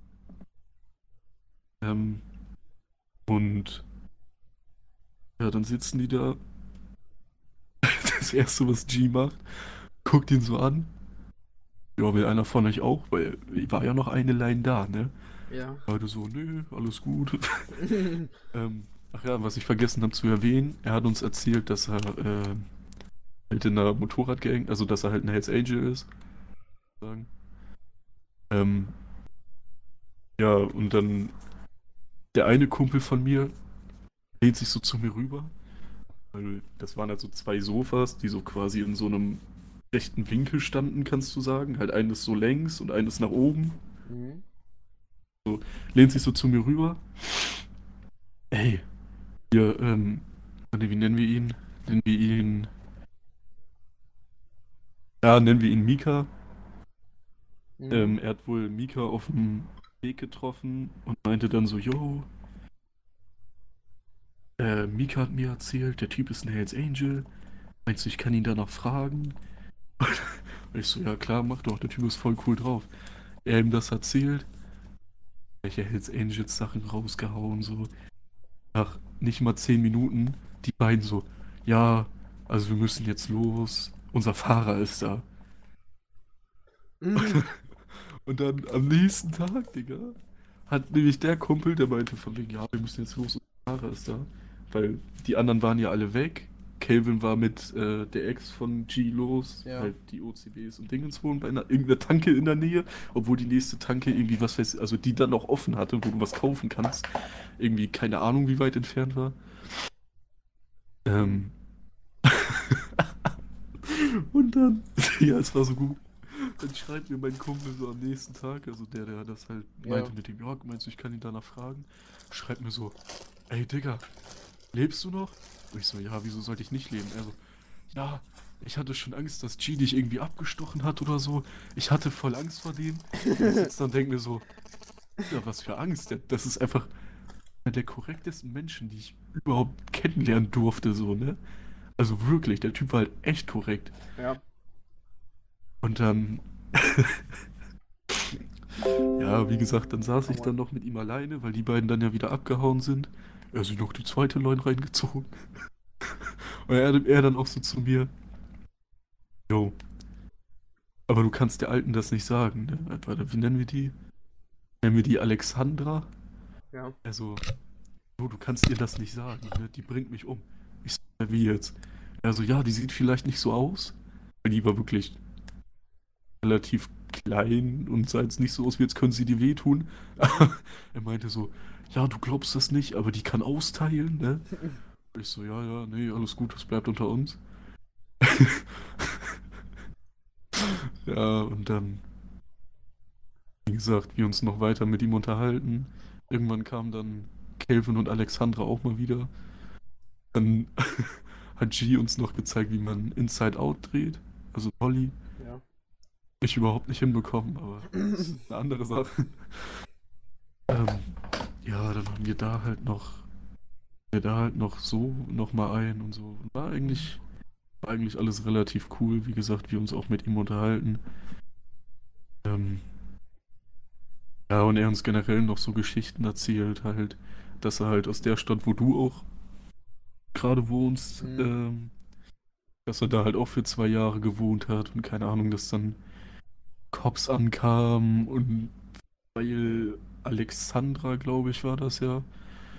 Und ja, dann sitzen die da. Das erste, was G macht, guckt ihn so an. Ja, will einer von euch auch? Weil war ja noch eine Line da, ne? Ja. Beide so, nö, alles gut. Ach ja, was ich vergessen habe zu erwähnen, er hat uns erzählt, dass er halt in einer Motorradgang, also dass er halt ein Hells Angel ist. Sagen. Ja, und dann der eine Kumpel von mir lehnt sich so zu mir rüber. Weil das waren halt so 2 Sofas, die so quasi in so einem rechten Winkel standen, kannst du sagen. Halt eines so längs und eines nach oben. Mhm. lehnt sich so zu mir rüber. Ey, wir, warte, wie nennen wir ihn? Nennen wir ihn, ja, nennen wir ihn Mika. Mhm. Er hat wohl Mika auf dem Weg getroffen und meinte dann so, yo, Mika hat mir erzählt, der Typ ist ein Hells Angel. Meinst du, ich kann ihn danach fragen? Und ich so, ja klar, mach doch, der Typ ist voll cool drauf. Er ihm das erzählt, welche Hells Angels Sachen rausgehauen, so. Nach nicht mal 10 Minuten, die beiden so, ja, also wir müssen jetzt los, unser Fahrer ist da. Mhm. Und dann am nächsten Tag, Digga, hat nämlich der Kumpel, der meinte von wegen, ja, wir müssen jetzt los, unser Fahrer ist da. Weil die anderen waren ja alle weg. Calvin war mit der Ex von G los, Ja. weil die OCBs und Dingens wohnen bei irgendeiner Tanke in der Nähe, obwohl die nächste Tanke irgendwie, was weiß ich, also die dann noch offen hatte, wo du was kaufen kannst. Irgendwie keine Ahnung, wie weit entfernt war. Mhm. Ähm, und dann, ja, es war so gut. Dann schreibt mir mein Kumpel so am nächsten Tag, also der das halt meinte Ja. mit dem, ja, meinst du, ich kann ihn danach fragen? Schreibt mir so, ey Digga, lebst du noch? Und ich so, ja, wieso sollte ich nicht leben? Er so, ja, ich hatte schon Angst, dass G dich irgendwie abgestochen hat oder so. Ich hatte voll Angst vor dem. Und ich sitze dann und denke mir so, ja, was für Angst. Das ist einfach einer der korrektesten Menschen, die ich überhaupt kennenlernen durfte, so, ne? Also wirklich, der Typ war halt echt korrekt. Ja. Und dann, ja, wie gesagt, dann saß Oh ich dann Mann. noch mit ihm alleine, weil die beiden dann ja wieder abgehauen sind. Er hat sich noch die zweite Line reingezogen. Und er dann auch so zu mir, jo, aber du kannst der Alten das nicht sagen, ne? Warte, wie nennen wir die? Nennen wir die Alexandra? Ja. Also, jo, du kannst ihr das nicht sagen, ne? Die bringt mich um. Ich so, ja, wie jetzt? Also, ja, die sieht vielleicht nicht so aus. Weil die war wirklich relativ klein und sah jetzt nicht so aus, wie jetzt können sie dir wehtun. Mhm. Er meinte so, ja, du glaubst das nicht, aber die kann austeilen, ne? Ich so, ja, ja, nee, alles gut, das bleibt unter uns. Ja, und dann, wie gesagt, wir uns noch weiter mit ihm unterhalten. Irgendwann kamen dann Kelvin und Alexandra auch mal wieder. Dann hat G uns noch gezeigt, wie man Inside Out dreht. Also Ollie. Ja. Ich überhaupt nicht hinbekommen, aber das ist eine andere Sache. Ähm, ja, dann haben wir da halt noch so noch mal ein und so. War eigentlich alles relativ cool. Wie gesagt, wir uns auch mit ihm unterhalten. Ähm, ja, und er uns generell noch so Geschichten erzählt, halt, dass er halt aus der Stadt, wo du auch gerade wohnst, Mhm. dass er da halt auch für 2 Jahre gewohnt hat und keine Ahnung, dass dann Cops ankamen und weil Alexandra, glaube ich, war das ja,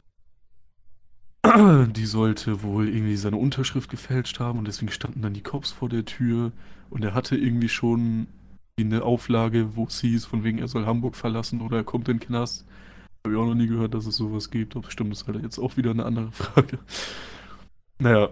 die sollte wohl irgendwie seine Unterschrift gefälscht haben und deswegen standen dann die Cops vor der Tür und er hatte irgendwie schon eine Auflage, wo es hieß, von wegen er soll Hamburg verlassen oder er kommt in den Knast. Habe ich auch noch nie gehört, dass es sowas gibt. Ob es stimmt, ist halt jetzt auch wieder eine andere Frage. Naja,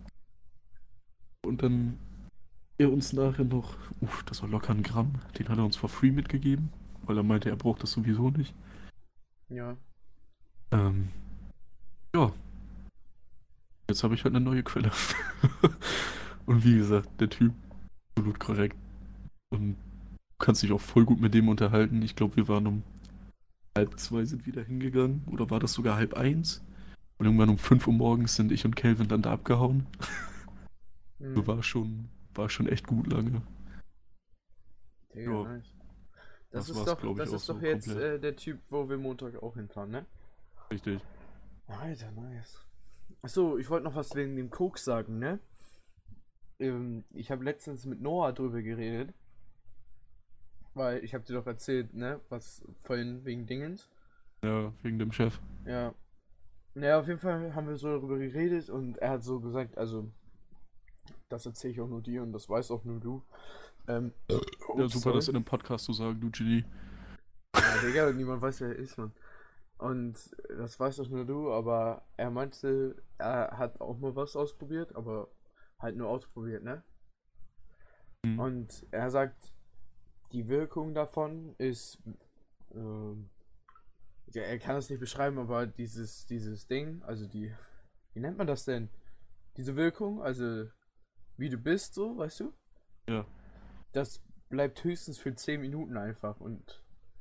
und dann er uns nachher noch, das war locker ein Gramm, den hat er uns for free mitgegeben, weil er meinte, er braucht das sowieso nicht. Ja. Ähm, ja, jetzt habe ich halt eine neue Quelle. Und wie gesagt, der Typ, absolut korrekt. Und du kannst dich auch voll gut mit dem unterhalten. Ich glaube, wir waren um halb zwei sind wieder hingegangen. Oder war das sogar halb eins? Und irgendwann um 5 Uhr morgens sind ich und Kelvin dann da abgehauen. So Mhm. war schon echt gut lange. Digga, Ja, nice. das war's, glaube ich, Das auch ist doch so jetzt komplett. der Typ, wo wir Montag auch hinfahren, ne? Richtig. Alter, nice. Achso, ich wollte noch was wegen dem Koks sagen, ne? Ich habe letztens mit Noah drüber geredet, weil ich habe dir doch erzählt, ne? Was vorhin wegen Dingens. Ja, wegen dem Chef. Ja. Naja, auf jeden Fall haben wir so darüber geredet und er hat so gesagt, also, das erzähle ich auch nur dir und das weiß auch nur du. Ja, Ups, super, sorry. das in einem Podcast zu sagen, du Genie. Ja, Digga, niemand weiß, wer er ist, man. Und das weißt doch nur du, aber er meinte, er hat auch mal was ausprobiert, aber halt nur ausprobiert, ne? Hm. Und er sagt, die Wirkung davon ist, ähm, Ja, er kann das nicht beschreiben, aber dieses Ding, also wie nennt man das denn? Diese Wirkung, also wie du bist, so, weißt du? Ja. Das bleibt höchstens für 10 Minuten einfach und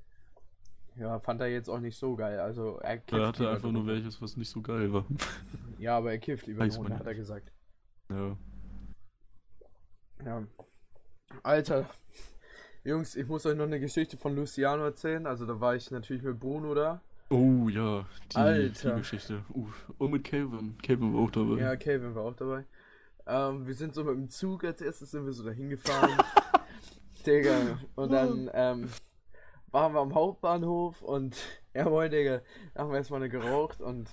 ja, fand er jetzt auch nicht so geil. Also er Er kifft hatte lieber einfach nur Drogen. welches, was nicht so geil war. Ja, aber er kifft lieber Weiß man Drogen, ja hat er nicht. gesagt. Ja. Ja. Alter, Jungs, ich muss euch noch eine Geschichte von Luciano erzählen. Also da war ich natürlich mit Bruno da. Oh ja, die Alter. Geschichte. Und mit Calvin. Calvin war auch dabei. Ja, Calvin war auch dabei. Wir sind so mit dem Zug, als erstes sind wir so dahin gefahren. Digga. Und dann waren wir am Hauptbahnhof und ja moin, Digga. Da haben wir erstmal eine geraucht und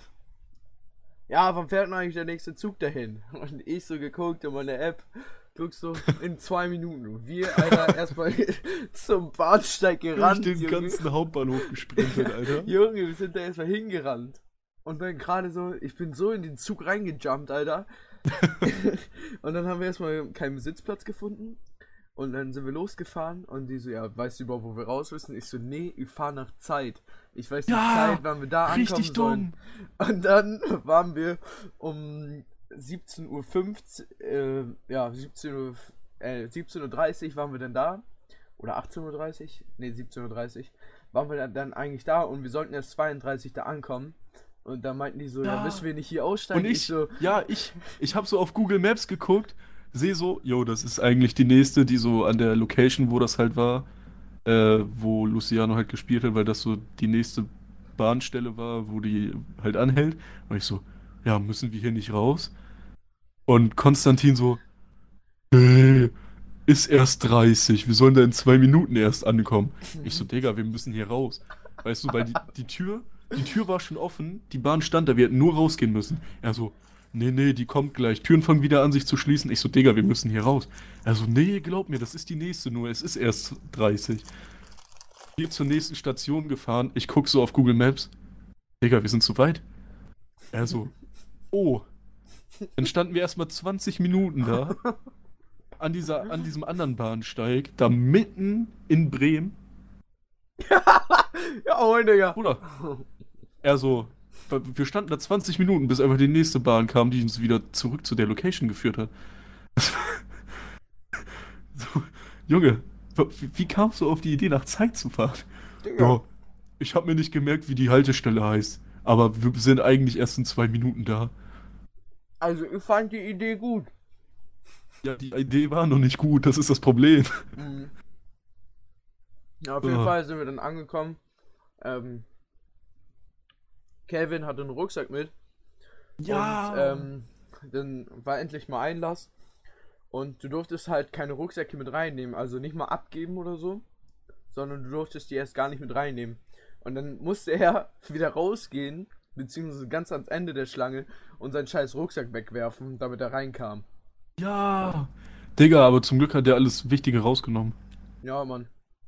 ja, wann fährt denn eigentlich der nächste Zug dahin? Und ich so geguckt in meine App, guckst so in 2 Minuten. Und wir, Alter, erstmal zum Bahnsteig Durch gerannt, den Junge. ganzen Hauptbahnhof gesprintet, Alter. Junge, wir sind da erstmal hingerannt. Und dann gerade so, ich bin so in den Zug reingejumpt, Alter. Und dann haben wir erstmal keinen Sitzplatz gefunden. Und dann sind wir losgefahren und die so, ja, weißt du überhaupt, wo wir raus müssen? Ich so, nee, ich fahre nach Zeit. Ich weiß die Ja, Zeit, wann wir da ankommen richtig sollen. dumm. Und dann waren wir um 17:15 Uhr, ja, 17:30 Uhr waren wir dann da. Oder 18:30 Uhr? Nee, 17:30 Uhr. Waren wir dann eigentlich da und wir sollten erst 32 da ankommen. Und da meinten die so, ja, Ja. müssen wir nicht hier aussteigen? Und ich, so, ja, ich habe so auf Google Maps geguckt, sehe so, yo, das ist eigentlich die nächste, die so an der Location, wo das halt war, wo Luciano halt gespielt hat, weil das so die nächste Bahnstelle war, wo die halt anhält. Und ich so, ja, müssen wir hier nicht raus? Und Konstantin so, nee, ist erst 30, wir sollen da in 2 Minuten erst ankommen. Ich so, Digga, wir müssen hier raus. Weißt du, weil die Tür war schon offen, die Bahn stand da, wir hätten nur rausgehen müssen. Er so, nee, die kommt gleich. Türen fangen wieder an, sich zu schließen. Ich so, Digga, wir müssen hier raus. Er so, nee, glaub mir, das ist die nächste nur, es ist erst 30. Wir zur nächsten Station gefahren, ich guck so auf Google Maps. Digga, wir sind zu weit. Er so, oh. Dann standen wir erstmal 20 Minuten da, an diesem anderen Bahnsteig, da mitten in Bremen. ja, moin, Digga. Bruder, er so, wir standen da 20 Minuten, bis einfach die nächste Bahn kam, die uns wieder zurück zu der Location geführt hat. So, Junge, wie kamst du auf die Idee, nach Zeit zu fahren? Digga. Ja, ich habe mir nicht gemerkt, wie die Haltestelle heißt, aber wir sind eigentlich erst in 2 Minuten da. Also, ich fand die Idee gut. Ja, die Idee war noch nicht gut, das ist das Problem. Mhm. Ja, auf jeden Ah. Fall sind wir dann angekommen. Calvin hatte einen Rucksack mit. Und dann war endlich mal Einlass. Und du durftest halt keine Rucksäcke mit reinnehmen. Also nicht mal abgeben oder so. Sondern du durftest die erst gar nicht mit reinnehmen. Und dann musste er wieder rausgehen. Beziehungsweise ganz ans Ende der Schlange. Und seinen scheiß Rucksack wegwerfen, damit er reinkam. Ja. Digga, aber zum Glück hat der alles Wichtige rausgenommen. Ja, Mann.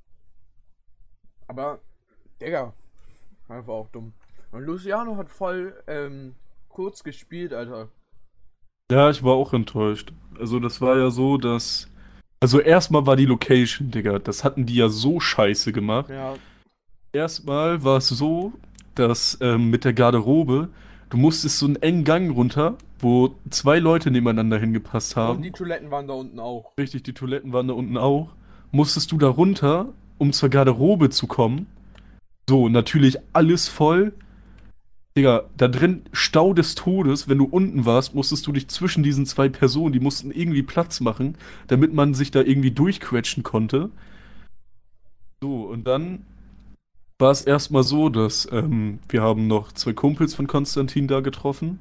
Aber, Digga. Einfach auch dumm. Und Luciano hat voll kurz gespielt, Alter. Ja, ich war auch enttäuscht. Also das war ja so, dass... Also erstmal war die Location, Digga. Das hatten die ja so scheiße gemacht. Ja, Erstmal war es so, dass mit der Garderobe, du musstest so einen engen Gang runter, wo 2 Leute nebeneinander hingepasst und haben. die Toiletten waren da unten auch. Richtig, die Toiletten waren da unten auch. Musstest du da runter, um zur Garderobe zu kommen. So, natürlich alles voll. Digga, da drin Stau des Todes. Wenn du unten warst, musstest du dich zwischen diesen 2 Personen, die mussten irgendwie Platz machen, damit man sich da irgendwie durchquetschen konnte. So, und dann war es erstmal so, dass wir haben noch 2 Kumpels von Konstantin da getroffen.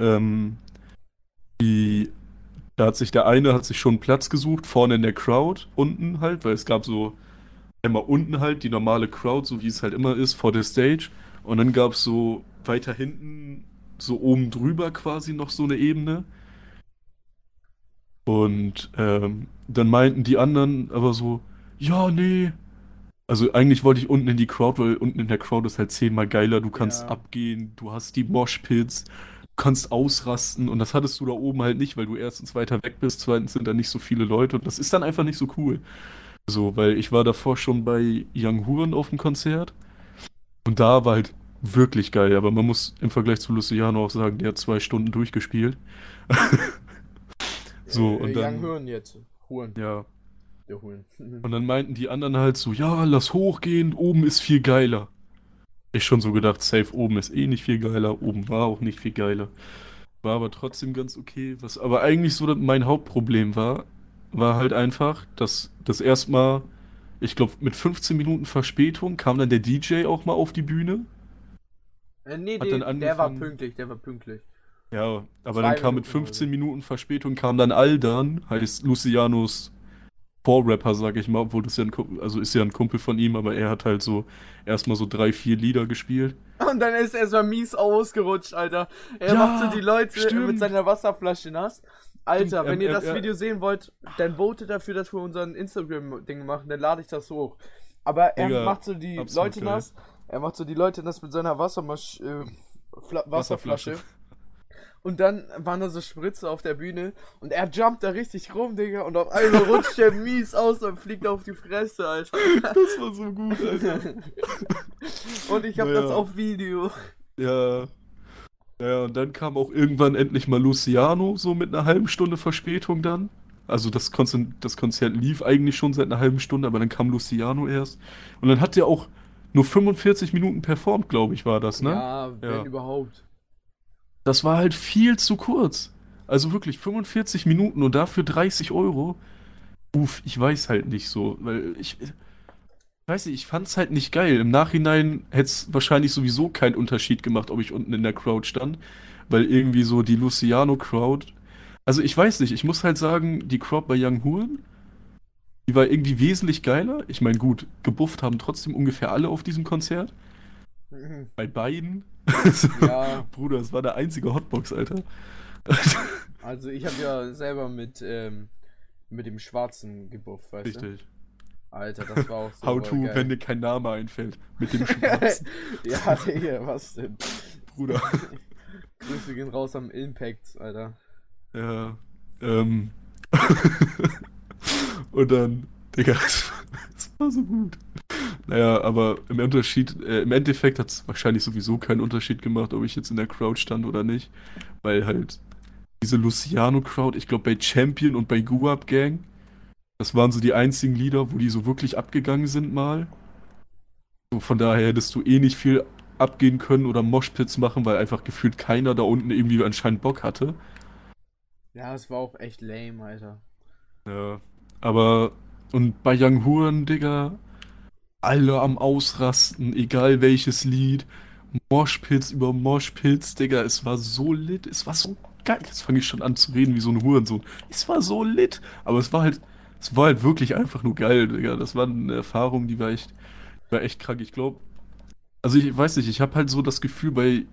Da hat sich der eine hat sich schon einen Platz gesucht, vorne in der Crowd, unten halt, weil es gab so einmal unten halt die normale Crowd, so wie es halt immer ist, vor der Stage. Und dann gab es so weiter hinten, so oben drüber quasi noch so eine Ebene. Und dann meinten die anderen aber so, ja, nee. Also eigentlich wollte ich unten in die Crowd, weil unten in der Crowd ist halt 10-mal geiler. Du kannst Ja. abgehen, du hast die Moshpits, du kannst ausrasten. Und das hattest du da oben halt nicht, weil du erstens weiter weg bist, zweitens sind da nicht so viele Leute. Und das ist dann einfach nicht so cool. So, weil ich war davor schon bei Young Horn auf dem Konzert. Und da war halt wirklich geil, aber man muss im Vergleich zu Luciano auch sagen, der hat 2 Stunden durchgespielt. So, und Young dann, Horn jetzt. Huren. ja, Der Huren. und dann meinten die anderen halt so, ja, lass hochgehen, oben ist viel geiler. Ich schon so gedacht, safe, oben ist eh nicht viel geiler, oben war auch nicht viel geiler. War aber trotzdem ganz okay. Was aber eigentlich so mein Hauptproblem war, war halt einfach, dass das erstmal, ich glaube, mit 15 Minuten Verspätung kam dann der DJ auch mal auf die Bühne. Nee, Hat dann der war angefangen. pünktlich, der war pünktlich. Ja, aber dann 2 kam mit Minuten oder 15 so. Minuten Verspätung kam dann Aldan, heißt Lucianos Vorrapper, sag ich mal, obwohl das ja also ist ja ein Kumpel von ihm, aber er hat halt so erstmal so 3, 4 Lieder gespielt. Und dann ist er so mies ausgerutscht, Alter. Er macht so die Ja, Leute mit stimmt. seiner Wasserflasche nass. Alter, Stimmt, wenn ihr das er- Video sehen wollt, dann votet dafür, dass wir unseren Instagram-Ding machen, dann lade ich das hoch. Aber er Digga, macht so die absolut Leute geil. nass. Er macht so die Leute nass mit seiner Wasserflasche. Und dann waren da so Spritze auf der Bühne und er jumpt da richtig rum, Digga. Und auf einmal rutscht er mies aus und fliegt auf die Fresse, Alter. Das war so gut, Alter. Und ich hab Naja. das auf Video. Ja. Ja, und dann kam auch irgendwann endlich mal Luciano, so mit einer halben Stunde Verspätung dann. Also das Konzert lief eigentlich schon seit einer halben Stunde, aber dann kam Luciano erst. Und dann hat der auch nur 45 Minuten performt, glaube ich, war das, ne? Ja, wenn Ja. überhaupt. Das war halt viel zu kurz. Also wirklich 45 Minuten und dafür 30 Euro. Uff, ich weiß halt nicht so, weil ich weiß nicht, ich fand's halt nicht geil. Im Nachhinein hätte es wahrscheinlich sowieso keinen Unterschied gemacht, ob ich unten in der Crowd stand, weil irgendwie so die Luciano-Crowd. Also ich weiß nicht, ich muss halt sagen, die Crowd bei Young Horn, die war irgendwie wesentlich geiler. Ich meine, gut, gebufft haben trotzdem ungefähr alle auf diesem Konzert. Mhm. Bei beiden. Ja, Bruder, das war der einzige Hotbox, Alter. also ich habe ja selber mit dem Schwarzen gebufft, weißt du? Richtig. Alter, das war auch so How voll to, geil. wenn dir kein Name einfällt. Mit dem Schwarzen, Ja, Digga, was denn? Bruder. Grüße gehen raus am Impact, Alter. Ja. Ähm. Und dann, Digga, das war so gut. Naja, aber im Endeffekt hat es wahrscheinlich sowieso keinen Unterschied gemacht, ob ich jetzt in der Crowd stand oder nicht. Weil halt diese Luciano-Crowd, ich glaube bei Champion und bei Guap Gang, das waren so die einzigen Lieder, wo die so wirklich abgegangen sind mal. So, von daher hättest du eh nicht viel abgehen können oder Moshpits machen, weil einfach gefühlt keiner da unten irgendwie anscheinend Bock hatte. Ja, es war auch echt lame, Alter. Ja, aber und bei Young Horn, Digga, alle am Ausrasten, egal welches Lied, Moshpits über Moshpits, Digga, es war so lit, es war so geil. Jetzt fange ich schon an zu reden wie so ein Hurensohn. Es war so lit, aber es war halt wirklich einfach nur geil, Digga. Das war eine Erfahrung, die war echt krank. Ich glaube, also ich weiß nicht, ich habe halt so das Gefühl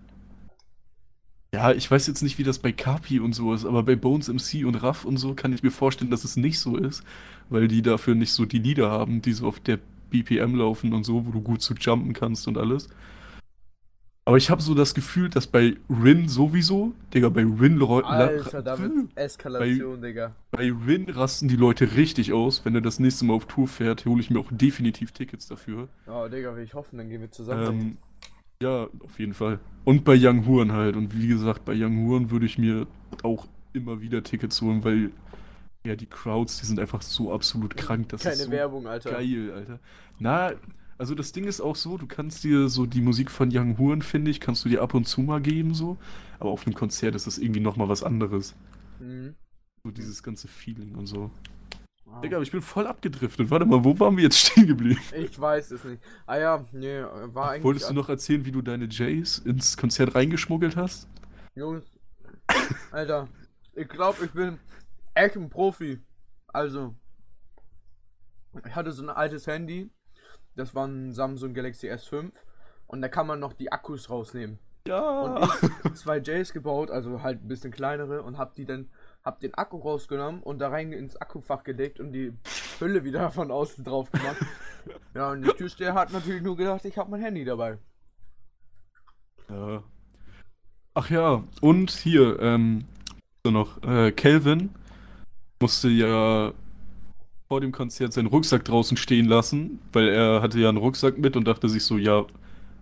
ja, ich weiß jetzt nicht, wie das bei Kapi und so ist, aber bei Bones MC und Raff und so kann ich mir vorstellen, dass es nicht so ist, weil die dafür nicht so die Lieder haben, die so auf der BPM laufen und so, wo du gut zu jumpen kannst und alles. Aber ich habe so das Gefühl, dass bei Rin sowieso, Digga, Alter, damit bei, Eskalation, Digga. bei Rin rasten die Leute richtig aus. Wenn er das nächste Mal auf Tour fährt, hole ich mir auch definitiv Tickets dafür. Oh, Digga, will ich hoffen, dann gehen wir zusammen dahin. Ja, auf jeden Fall. Und bei Young Horn halt. Und wie gesagt, bei Young Horn würde ich mir auch immer wieder Tickets holen, weil ja, die Crowds, die sind einfach so absolut krank. Das Keine ist so Werbung, Alter. geil, Alter. Na, also das Ding ist auch so, du kannst dir so die Musik von Young Horn, finde ich, kannst du dir ab und zu mal geben, so. Aber auf einem Konzert ist das irgendwie nochmal was anderes. Mhm. So dieses ganze Feeling und so. Wow. Digga, aber ich bin voll abgedriftet. Warte mal, wo waren wir jetzt stehen geblieben? Ich weiß es nicht. Ah ja, nee, war eigentlich. Wolltest du noch erzählen, wie du deine Jays ins Konzert reingeschmuggelt hast? Jungs, Alter, ich glaube, ich bin echt ein Profi. Also, ich hatte so ein altes Handy. Das war ein Samsung Galaxy S5. Und da kann man noch die Akkus rausnehmen. Ja. Und ich 2 Jays gebaut, also halt ein bisschen kleinere, und hab den Akku rausgenommen und da rein ins Akkufach gelegt und die Hülle wieder von außen drauf gemacht. Ja, und der Türsteher hat natürlich nur gedacht, ich habe mein Handy dabei. Ja. Ach ja, und hier, so noch, Calvin musste ja vor dem Konzert seinen Rucksack draußen stehen lassen, weil er hatte ja einen Rucksack mit und dachte sich so, ja,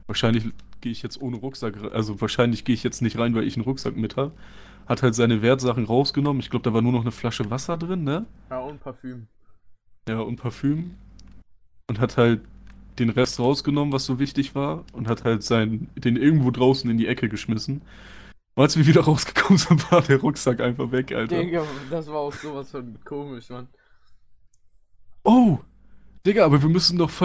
Wahrscheinlich gehe ich jetzt ohne Rucksack, also wahrscheinlich gehe ich jetzt nicht rein, weil ich einen Rucksack mit habe. Hat halt seine Wertsachen rausgenommen. Ich glaube, da war nur noch eine Flasche Wasser drin, ne? Ja, und Parfüm. Ja, und Parfüm. Und hat halt den Rest rausgenommen, was so wichtig war. Und hat halt den irgendwo draußen in die Ecke geschmissen. Und als wir wieder rausgekommen sind, war der Rucksack einfach weg, Alter. Digga, das war auch sowas von komisch, Mann. Oh! Digga, aber wir müssen doch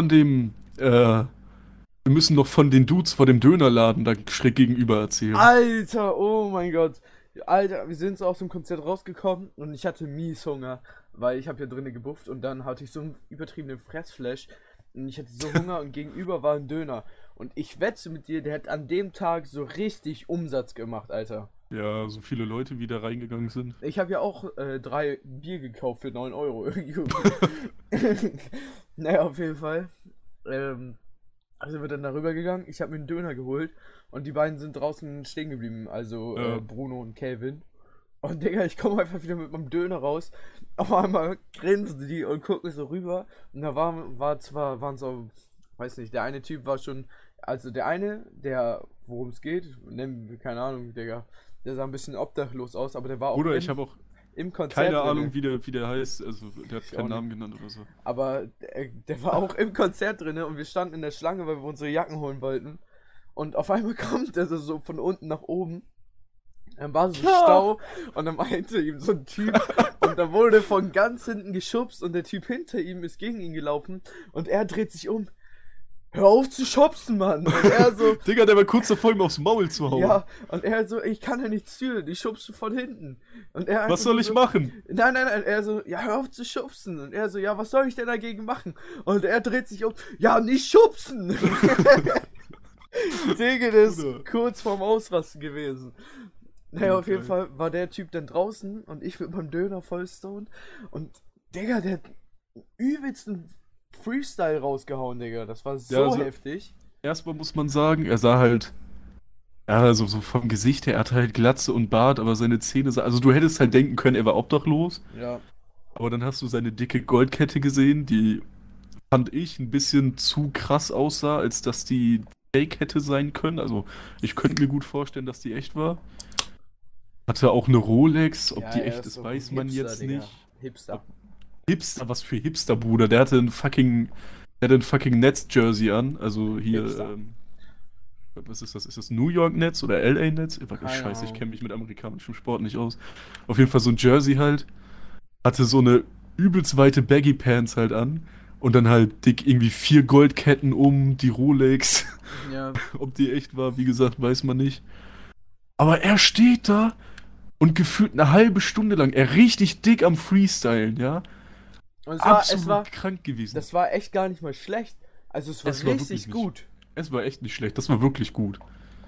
von den Dudes vor dem Dönerladen da schräg gegenüber erzählen. Alter, oh mein Gott. Alter, wir sind so aus dem Konzert rausgekommen und ich hatte mies Hunger, weil ich habe ja drinnen gebufft und dann hatte ich so einen übertriebenen Fressflash und ich hatte so Hunger und gegenüber war ein Döner. Und ich wette mit dir, der hat an dem Tag so richtig Umsatz gemacht, Alter. Ja, so viele Leute, wie da reingegangen sind. Ich habe ja auch 3 Bier gekauft für 9 Euro. Naja, auf jeden Fall. Also wir dann darüber gegangen. Ich habe mir einen Döner geholt und die beiden sind draußen stehen geblieben. Also Ja. Bruno und Calvin. Und Digga, ich komme einfach wieder mit meinem Döner raus. Auf einmal grinsen die und gucken so rüber. Und da waren so, weiß nicht, der eine Typ war schon, also der eine, worum es geht, nennen wir, keine Ahnung, Digga, der sah ein bisschen obdachlos aus, aber der war auch Oder ich habe auch im Konzert keine drinne. Ahnung, wie der heißt. Also, der hat Ich keinen auch Namen genannt oder so. Aber der war auch im Konzert drin und wir standen in der Schlange, weil wir unsere Jacken holen wollten. Und auf einmal kommt er so von unten nach oben. Dann war so ein Stau und dann meinte ihm so ein Typ und da wurde von ganz hinten geschubst und der Typ hinter ihm ist gegen ihn gelaufen und er dreht sich um. Hör auf zu schubsen, Mann! Und er so, Digga, der war kurz davor, ihm aufs Maul zu hauen. ja, und er so, ich kann ja nichts fühlen, ich schubse von hinten. Und er einfach Was soll nur ich so, machen? Nein, er so, ja, hör auf zu schubsen. Und er so, ja, was soll ich denn dagegen machen? Und er dreht sich um, ja, nicht schubsen! Digga, das ist Bruder. kurz vorm Ausrasten gewesen. Naja, auf jeden Okay. Fall war der Typ dann draußen und ich mit meinem Döner voll stoned. Und, Digga, der hat übelsten Freestyle rausgehauen, Digga. Das war so Ja, also- heftig. Erstmal muss man sagen, er sah halt. Ja, also so vom Gesicht her, er hatte halt Glatze und Bart, aber seine Zähne sah. Also du hättest halt denken können, er war obdachlos. Ja. Aber dann hast du seine dicke Goldkette gesehen, die fand ich ein bisschen zu krass aussah, als dass die Fake hätte sein können. Also ich könnte mir gut vorstellen, dass die echt war. Hatte auch eine Rolex, ob Ja, die er echt ist ist, so weiß ein man Hipster, jetzt Digga. nicht. Hipster. Hipster, was für Hipster, Bruder. Der hatte ein fucking Nets-Jersey an. Also hier, Hipster. was ist das? Ist das New York Nets oder LA Nets? Keine Scheiße, ich Ahnung. kenne mich mit amerikanischem Sport nicht aus. Auf jeden Fall so ein Jersey halt. Hatte so eine übelst weite Baggy Pants halt an. Und dann halt dick irgendwie 4 Goldketten um, die Rolex. Ja. Ob die echt war, wie gesagt, weiß man nicht. Aber er steht da und gefühlt eine halbe Stunde lang, er richtig dick am Freestylen, ja? Und Absolut krank gewesen. das war echt gar nicht mal schlecht. Also es war Es war wirklich richtig nicht. gut. Es war echt nicht schlecht, das war wirklich gut.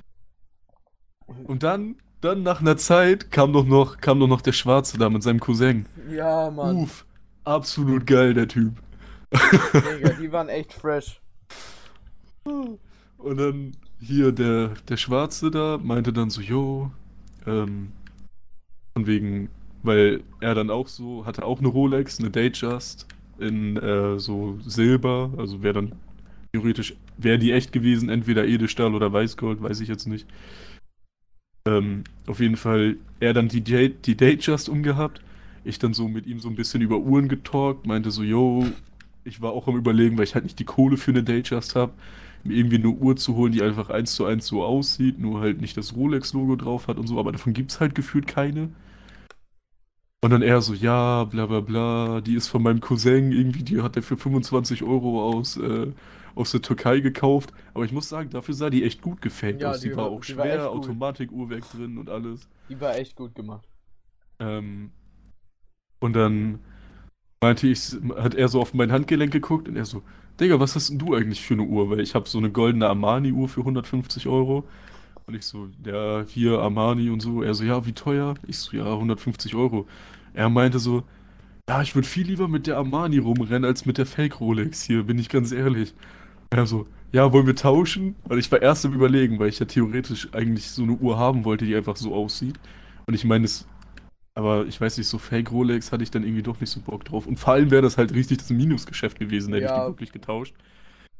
Und dann nach einer Zeit kam doch noch der Schwarze da mit seinem Cousin. Ja, Mann. Uff, absolut geil, der Typ. Digga, die waren echt fresh. Und dann hier der Schwarze da meinte dann so, yo, von wegen, weil er dann auch so, hatte auch eine Rolex, eine Datejust in so Silber, also wäre dann theoretisch, wäre die echt gewesen, entweder Edelstahl oder Weißgold, weiß ich jetzt nicht. Auf jeden Fall, er dann die Datejust umgehabt, ich dann so mit ihm so ein bisschen über Uhren getalkt, meinte so, yo, ich war auch am Überlegen, weil ich halt nicht die Kohle für eine Datejust habe, mir irgendwie eine Uhr zu holen, die einfach 1:1 so aussieht, nur halt nicht das Rolex-Logo drauf hat und so, aber davon gibt's halt gefühlt keine. Und dann er so, ja, bla bla bla, die ist von meinem Cousin, irgendwie, die hat er für 25 Euro aus der Türkei gekauft. Aber ich muss sagen, dafür sah die echt gut gefaked Ja, aus. Die war auch die war echt schwer, gut. Automatikuhrwerk drin und alles. Die war echt gut gemacht. Und dann hat er so auf mein Handgelenk geguckt und er so, Digga, was hast denn du eigentlich für eine Uhr? Weil ich habe so eine goldene Armani-Uhr für 150 Euro. Und ich so, ja, hier Armani und so. Er so, ja, wie teuer? Ich so, ja, 150 Euro. Er meinte so, ja, ich würde viel lieber mit der Armani rumrennen als mit der Fake Rolex hier, bin ich ganz ehrlich. Er so, ja, wollen wir tauschen? Weil ich war erst am Überlegen, weil ich ja theoretisch eigentlich so eine Uhr haben wollte, die einfach so aussieht. Und ich meine, aber ich weiß nicht, so Fake Rolex hatte ich dann irgendwie doch nicht so Bock drauf. Und vor allem wäre das halt richtig das Minusgeschäft gewesen, hätte ich die Ja. wirklich getauscht.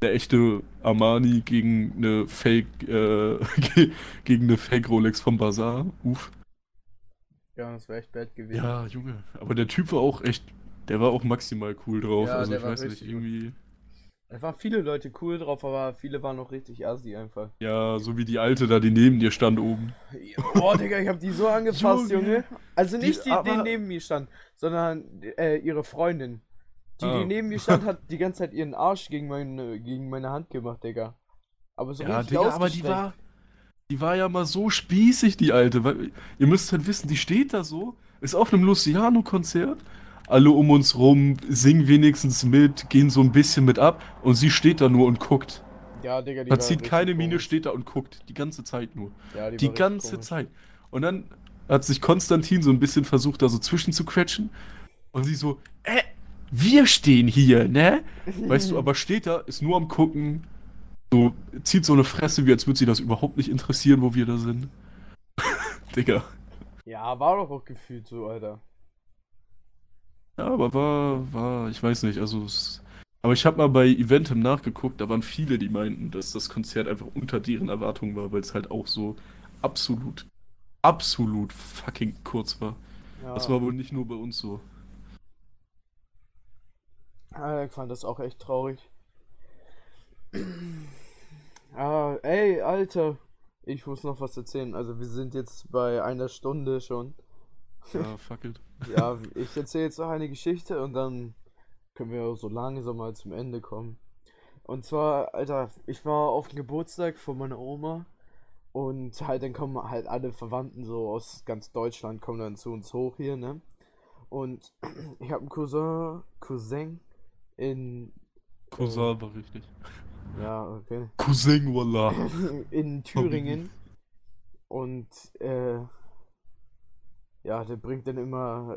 der echte Armani gegen eine Fake, gegen eine Fake Rolex vom Bazar. Uff. Ja, das wäre echt bad gewesen. Ja, Junge. Aber der Typ war auch echt, der war auch maximal cool drauf. Ja, Also der ich war weiß nicht, richtig irgendwie. Es waren viele Leute cool drauf, aber viele waren noch richtig assi einfach. Ja, so wie die Alte da, die neben dir stand oben. Boah, Digga, ich hab die so angefasst, Junge. Also nicht die, aber- neben mir stand, sondern ihre Freundin. Die Ah. neben mir stand, hat die ganze Zeit ihren Arsch gegen meine Hand gemacht, Digga. Aber so Ja, richtig Digga, aber ausgestreckt. die war ja mal so spießig, die Alte. Weil, ihr müsst halt wissen, die steht da so, ist auf einem Luciano-Konzert. Alle um uns rum singen wenigstens mit, gehen so ein bisschen mit ab und sie steht da nur und guckt. Ja, Digga, die war Verzieht richtig keine Miene, komisch. steht da und guckt. Die ganze Zeit nur. Ja, die Die war richtig ganze komisch. Zeit. Und dann hat sich Konstantin so ein bisschen versucht, da so zwischen zu quetschen. Und sie so, wir stehen hier, ne? Weißt du, aber steht da, ist nur am Gucken. So, zieht so eine Fresse, wie als würde sie das überhaupt nicht interessieren, wo wir da sind. Digga. Ja, war doch auch gefühlt so, Alter. Ja, aber ich weiß nicht, also aber ich habe mal bei Eventim nachgeguckt, da waren viele, die meinten, dass das Konzert einfach unter deren Erwartungen war, weil es halt auch so absolut, absolut fucking kurz war. Ja, Das war wohl nicht nur bei uns so. ich fand das auch echt traurig. Ey, Alter. Ich muss noch was erzählen. Also wir sind jetzt bei einer Stunde schon. Ja, fuck it. Ja, ich erzähle jetzt noch eine Geschichte und dann können wir so langsam mal zum Ende kommen. Und zwar, Alter, ich war auf dem Geburtstag von meiner Oma und halt dann kommen halt alle Verwandten so aus ganz Deutschland kommen dann zu uns hoch hier, ne? Und ich habe einen Cousin in Cousin war richtig. ja, okay. Cousin, wallah. In Thüringen und ja, der bringt dann immer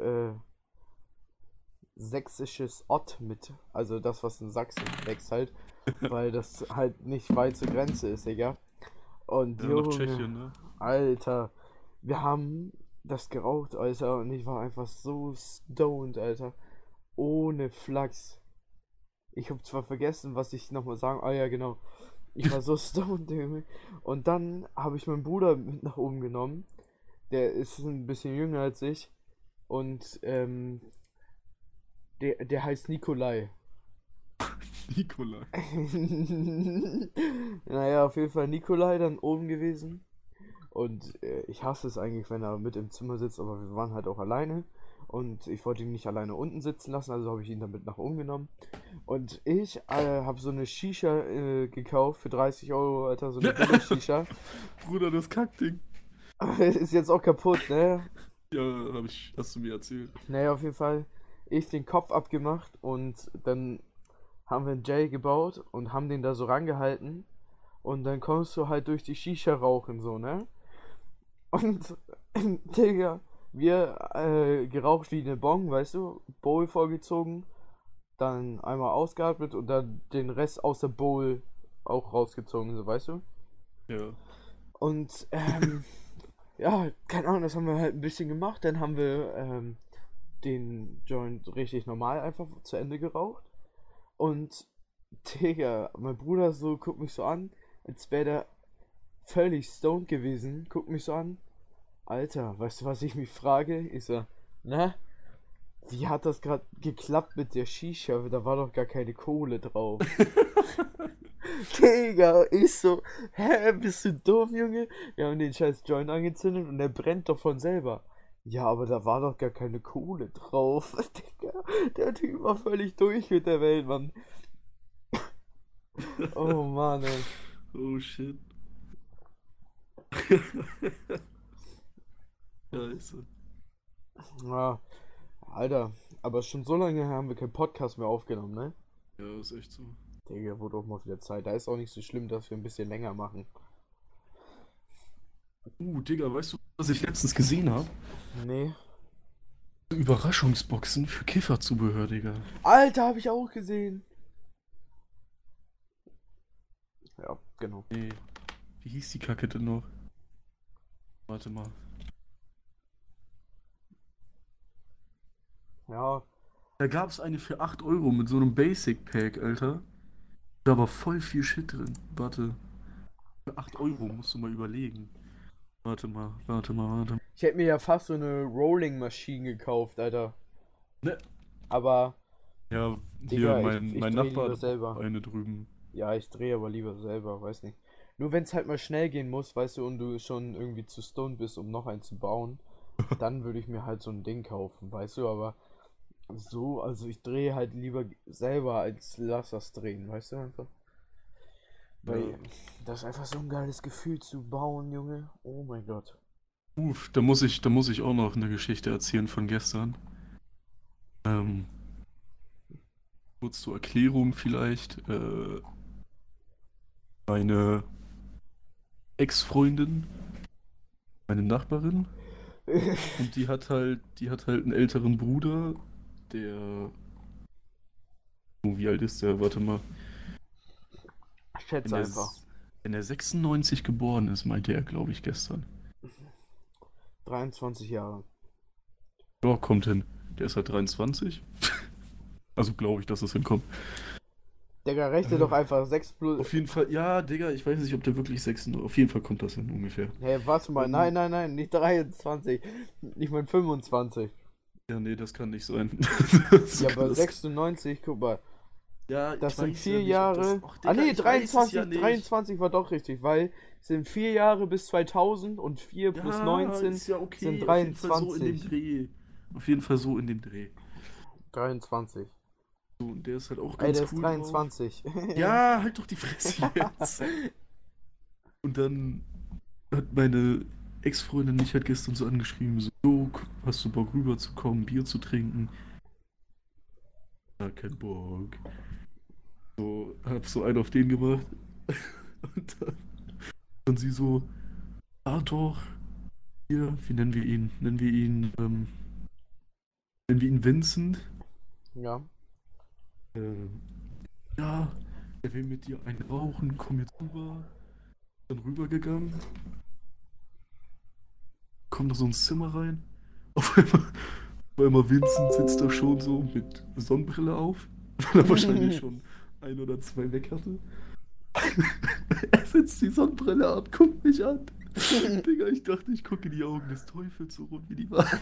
sächsisches Ott mit. Also das, was in Sachsen wächst halt. Weil das halt nicht weit zur Grenze ist, Digga. Und Ja, nach Junge, Tschechien, ne? Alter, wir haben das geraucht, Alter. Und ich war einfach so stoned, Alter. Ohne Flachs. Ich hab zwar vergessen, was ich nochmal sagen. Ah ja, genau. Ich war so stoned, Junge. Und dann habe ich meinen Bruder mit nach oben genommen. Der ist ein bisschen jünger als ich. Und der heißt Nikolai. Nikolai. Naja, auf jeden Fall Nikolai dann oben gewesen. Und ich hasse es eigentlich, wenn er mit im Zimmer sitzt, aber wir waren halt auch alleine. Und ich wollte ihn nicht alleine unten sitzen lassen, also habe ich ihn damit nach oben genommen. Und ich habe so eine Shisha gekauft für 30 Euro, Alter, so eine Billig-Shisha. Bruder, das Kackding. Ist jetzt auch kaputt, ne? Ja, hast du mir erzählt. Naja, auf jeden Fall, ich den Kopf abgemacht und dann haben wir einen Jay gebaut und haben den da so rangehalten. Und dann kommst du halt durch die Shisha rauchen, so, ne? Und, Digga, wir geraucht wie eine Bong, weißt du? Bowl vorgezogen, dann einmal ausgeatmet und dann den Rest aus der Bowl auch rausgezogen, so, weißt du? Ja. Und, ja, keine Ahnung, das haben wir halt ein bisschen gemacht. Dann haben wir den Joint richtig normal einfach zu Ende geraucht. Und, Digga, mein Bruder so guckt mich so an, als wäre der völlig stoned gewesen. Guckt mich so an. Alter, weißt du, was ich mich frage? Ich so, na? Wie hat das gerade geklappt mit der Shisha? Da war doch gar keine Kohle drauf. Digga, ich so, hä, bist du dumm, Junge? Wir haben den scheiß Joint angezündet und der brennt doch von selber. Ja, aber da war doch gar keine Kohle drauf. Digga, der Typ war völlig durch mit der Welt, Mann. Oh Mann, ey. Oh shit. Scheiße. Ja, Alter, aber schon so lange haben wir keinen Podcast mehr aufgenommen, ne? Ja, ist echt so. Digga, wurde auch mal wieder Zeit. Da ist auch nicht so schlimm, dass wir ein bisschen länger machen. Digga, weißt du, was ich letztens gesehen habe? Nee. Überraschungsboxen für Kifferzubehör, Digga. Alter, hab ich auch gesehen. Ja, genau. Nee. Wie hieß die Kacke denn noch? Warte mal. Ja, Da gab es eine für 8 Euro mit so einem Basic Pack, Alter. Da war voll viel Shit drin. Warte. Für 8 Euro musst du mal überlegen. Warte mal. Ich hätte mir ja fast so eine Rolling-Maschine gekauft, Alter. Ne. Aber, Ja, hier, Digga, mein ich drehe Nachbar lieber hat auch selber. eine drüben. Ja, ich drehe aber lieber selber, weiß nicht. Nur wenn es halt mal schnell gehen muss, weißt du, und du schon irgendwie zu stoned bist, um noch einen zu bauen, dann würde ich mir halt so ein Ding kaufen, weißt du, aber so, also ich drehe halt lieber selber, als lass das drehen, weißt du einfach. Ja. Weil das ist einfach so ein geiles Gefühl zu bauen, Junge. Oh mein Gott. Da muss ich auch noch eine Geschichte erzählen von gestern. Ähm, kurz zur Erklärung vielleicht. Meine Ex-Freundin, meine Nachbarin, und die hat halt einen älteren Bruder, der, oh, wie alt ist der? Warte mal. Ich Wenn schätze der, einfach. s- wenn der 96 geboren ist, meinte er, glaube ich, gestern. 23 Jahre. Ja, kommt hin. Der ist halt 23. Also glaube ich, dass es hinkommt. Digga, rechne doch einfach 6 plus. Auf jeden Fall, ja, Digga, ich weiß nicht, ob der wirklich 96. Auf jeden Fall kommt das hin, ungefähr. Hey, warte mal. Ähm, Nein, nicht 23. Nicht mal 25. Ja, nee, das kann nicht sein. So Ja, kann aber das. 96, guck mal. Ja, Das ich sind weiß ja 4 nicht, ob das. Jahre. Ach, Ah, Digga, nee, ich weiß es 23. ja nicht. 23 war doch richtig, weil es sind 4 Jahre bis 2000 und 4 plus Ja, 19 ist ja sind okay. Auf jeden Fall so in dem 23. Dreh. Auf jeden Fall so in dem Dreh. 23. So, und der ist halt auch Ey, ganz der ist cool drauf. 23. Ja, halt doch die Fresse jetzt. Und dann hat meine Ex-Freundin mich halt gestern so angeschrieben, so, "Jo, hast du Bock rüberzukommen, Bier zu trinken?" Ja, kein Bock. So, hab so einen auf den gemacht. Und dann sie so, ah doch, hier, wie nennen wir ihn? Nennen wir ihn Vincent. Ja. Ähm, ja, er will mit dir einen rauchen, komm jetzt rüber. Dann rübergegangen, kommt da so ins Zimmer rein. Auf einmal Vincent sitzt da schon so mit Sonnenbrille auf, weil er wahrscheinlich schon ein oder zwei weg hatte. Er setzt die Sonnenbrille ab, guckt mich an. Digga, ich dachte, ich gucke in die Augen des Teufels so rund wie die waren.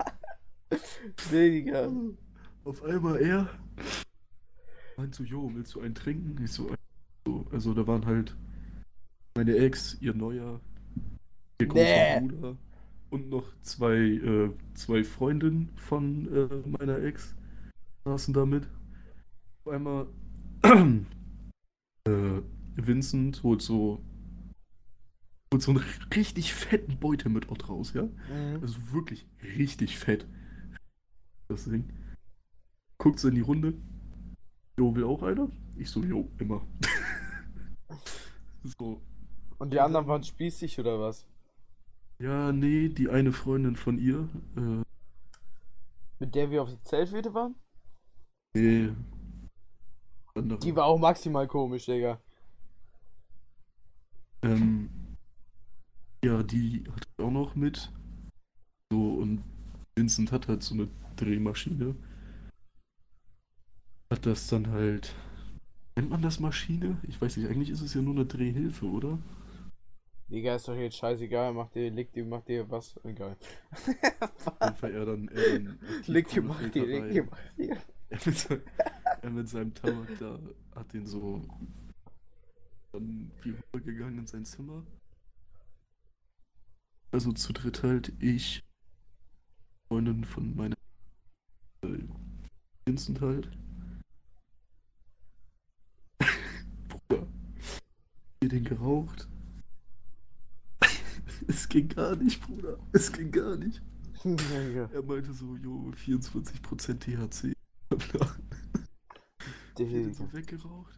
Digga. Auf einmal er meint so, jo, willst du einen trinken? Ich so, also da waren halt meine Ex, ihr neuer, ihr großer Nee. Bruder und noch zwei Freundinnen von meiner Ex saßen da mit. Auf einmal Vincent holt so einen richtig fetten Beutel mit Ott raus, ja? Mhm. Also wirklich richtig fett, das Ding. Guckt so in die Runde. Jo, will auch einer? Ich so, jo, immer. So. Und die Und anderen waren dann, spießig oder was? ja, nee, die eine Freundin von ihr, Mit der wir auf der Zeltwiese waren? nee, Die andere. war auch maximal komisch, Digga. Ähm, ja, die hat auch noch mit. So, und Vincent hat halt so eine Drehmaschine. Hat das dann halt. Nennt man das Maschine? Ich weiß nicht, eigentlich ist es ja nur eine Drehhilfe, oder? Digga, ist doch jetzt scheißegal. Mach dir was. Egal. Auf jeden Fall er dann Mach dir, Aktivkohlefilter leg dir, rein. mach dir. Er mit, sein, er mit seinem Tabak da hat den so dann wie rübergegangen in sein Zimmer. Also zu dritt halt ich, Freundin von meiner äh, Vincent halt. Bruder, wir den geraucht. Es ging gar nicht, Bruder. Es ging gar nicht. Digga. Er meinte so, jo, 24% THC. Bla. Wir den Digga. so weggeraucht.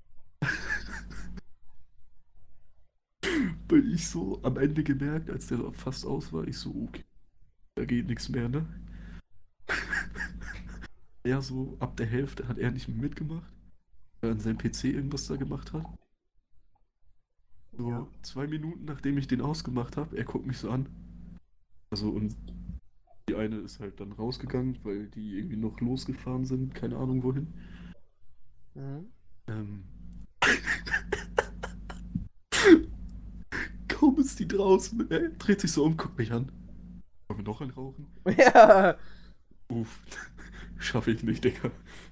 Weil ich so am Ende gemerkt, als der fast aus war, ich so, okay, da geht nichts mehr, ne? Er so, ab der Hälfte hat er nicht mehr mitgemacht, weil er an seinem PC irgendwas da gemacht hat. So Ja. 2 Minuten, nachdem ich den ausgemacht habe, er guckt mich so an. Also, und die eine ist halt dann rausgegangen, weil die irgendwie noch losgefahren sind, keine Ahnung wohin. Mhm. Ähm, Kaum ist die draußen, dreht sich so um, guckt mich an. Wollen wir noch einen rauchen? Ja, Uff, schaffe ich nicht, Digga.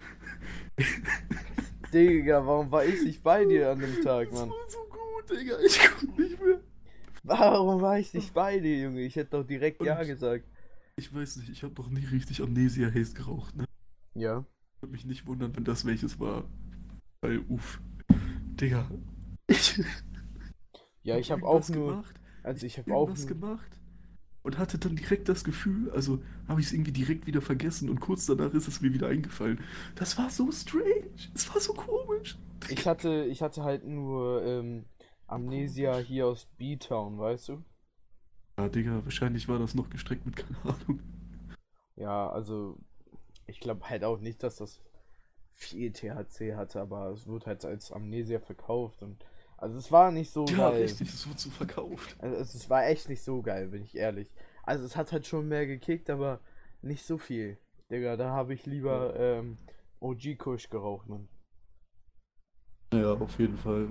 Digga, warum war ich nicht bei dir an dem Tag, Das Mann? war so gut, Digga, ich konnte nicht mehr. Warum war ich nicht bei dir, Junge? Ich hätte doch direkt ja Und- gesagt. Ich weiß nicht, ich habe noch nie richtig Amnesia Haze geraucht, ne? Ja. Würde mich nicht wundern, wenn das welches war. Weil, uff, Digga, ich Ja, ich habe irgendwas auch nur, gemacht, also ich habe auch irgendwas nur, gemacht und hatte dann direkt das Gefühl, also habe ich es irgendwie direkt wieder vergessen und kurz danach ist es mir wieder eingefallen. Das war so strange, es war so komisch. ich hatte halt nur Amnesia hier aus B-Town, weißt du? Ja, Digga, wahrscheinlich war das noch gestreckt mit keine Ahnung. Ja, also ich glaube halt auch nicht, dass das viel THC hatte, aber es wurde halt als Amnesia verkauft und also es war nicht so Ja, geil. richtig, es wurde so verkauft. Also es war echt nicht so geil, bin ich ehrlich. Also es hat halt schon mehr gekickt, aber nicht so viel. Digga, da habe ich lieber OG Kush geraucht, Mann. Ja, auf jeden Fall.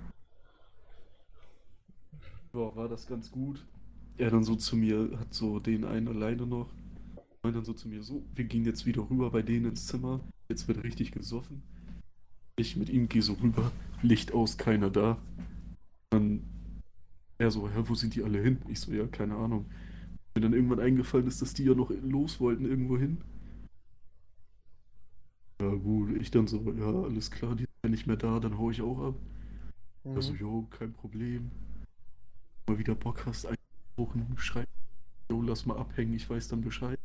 Ja, war das ganz gut. Er dann so zu mir, hat so den einen alleine noch. Und dann so zu mir, so, wir gehen jetzt wieder rüber bei denen ins Zimmer. Jetzt wird richtig gesoffen. Ich mit ihm gehe so rüber, Licht aus, keiner da. Dann er so, ja, wo sind die alle hin? Ich so, ja, keine Ahnung. Mir dann irgendwann eingefallen ist, dass die ja noch los wollten irgendwo hin. Ja, gut, ich dann so, ja, alles klar, die sind ja nicht mehr da, dann hau ich auch ab. Also, Mhm. jo, kein Problem. Mal wieder Bock hast, einrauchen, schreib, jo, lass mal abhängen, ich weiß dann Bescheid.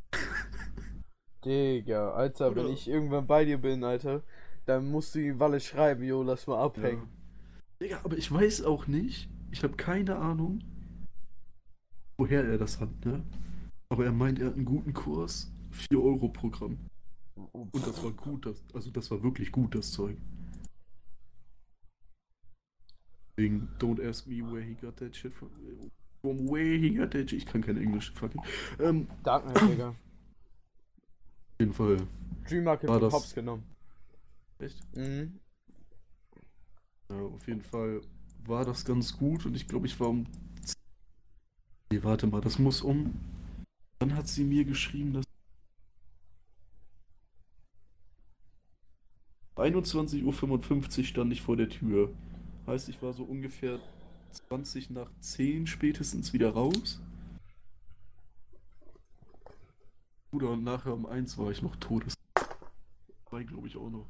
Digga, Alter, wenn Oder? ich irgendwann bei dir bin, Alter, dann musst du die Walle schreiben, jo, lass mal Ja. abhängen. Digga, aber ich weiß auch nicht, ich habe keine Ahnung, woher er das hat, ne? Aber er meint, er hat einen guten Kurs, 4 € Programm. Und das war gut, also das war wirklich gut, das Zeug. Deswegen, don't ask me where he got that shit from where he got that shit. Ich kann kein Englisch, fucking. Darknet, Digga. Auf jeden Fall. Dreammarket War von das- Hops genommen. Echt? Mhm. Ja, auf jeden Fall war das ganz gut und ich glaube, ich war um. Nee, warte mal, das muss um. Dann hat sie mir geschrieben, dass 21:55 Uhr stand ich vor der Tür. Heißt, ich war so ungefähr 20 nach 10 spätestens wieder raus. Bruder, und nachher um 1 war ich noch todes. Zwei, glaube ich, auch noch.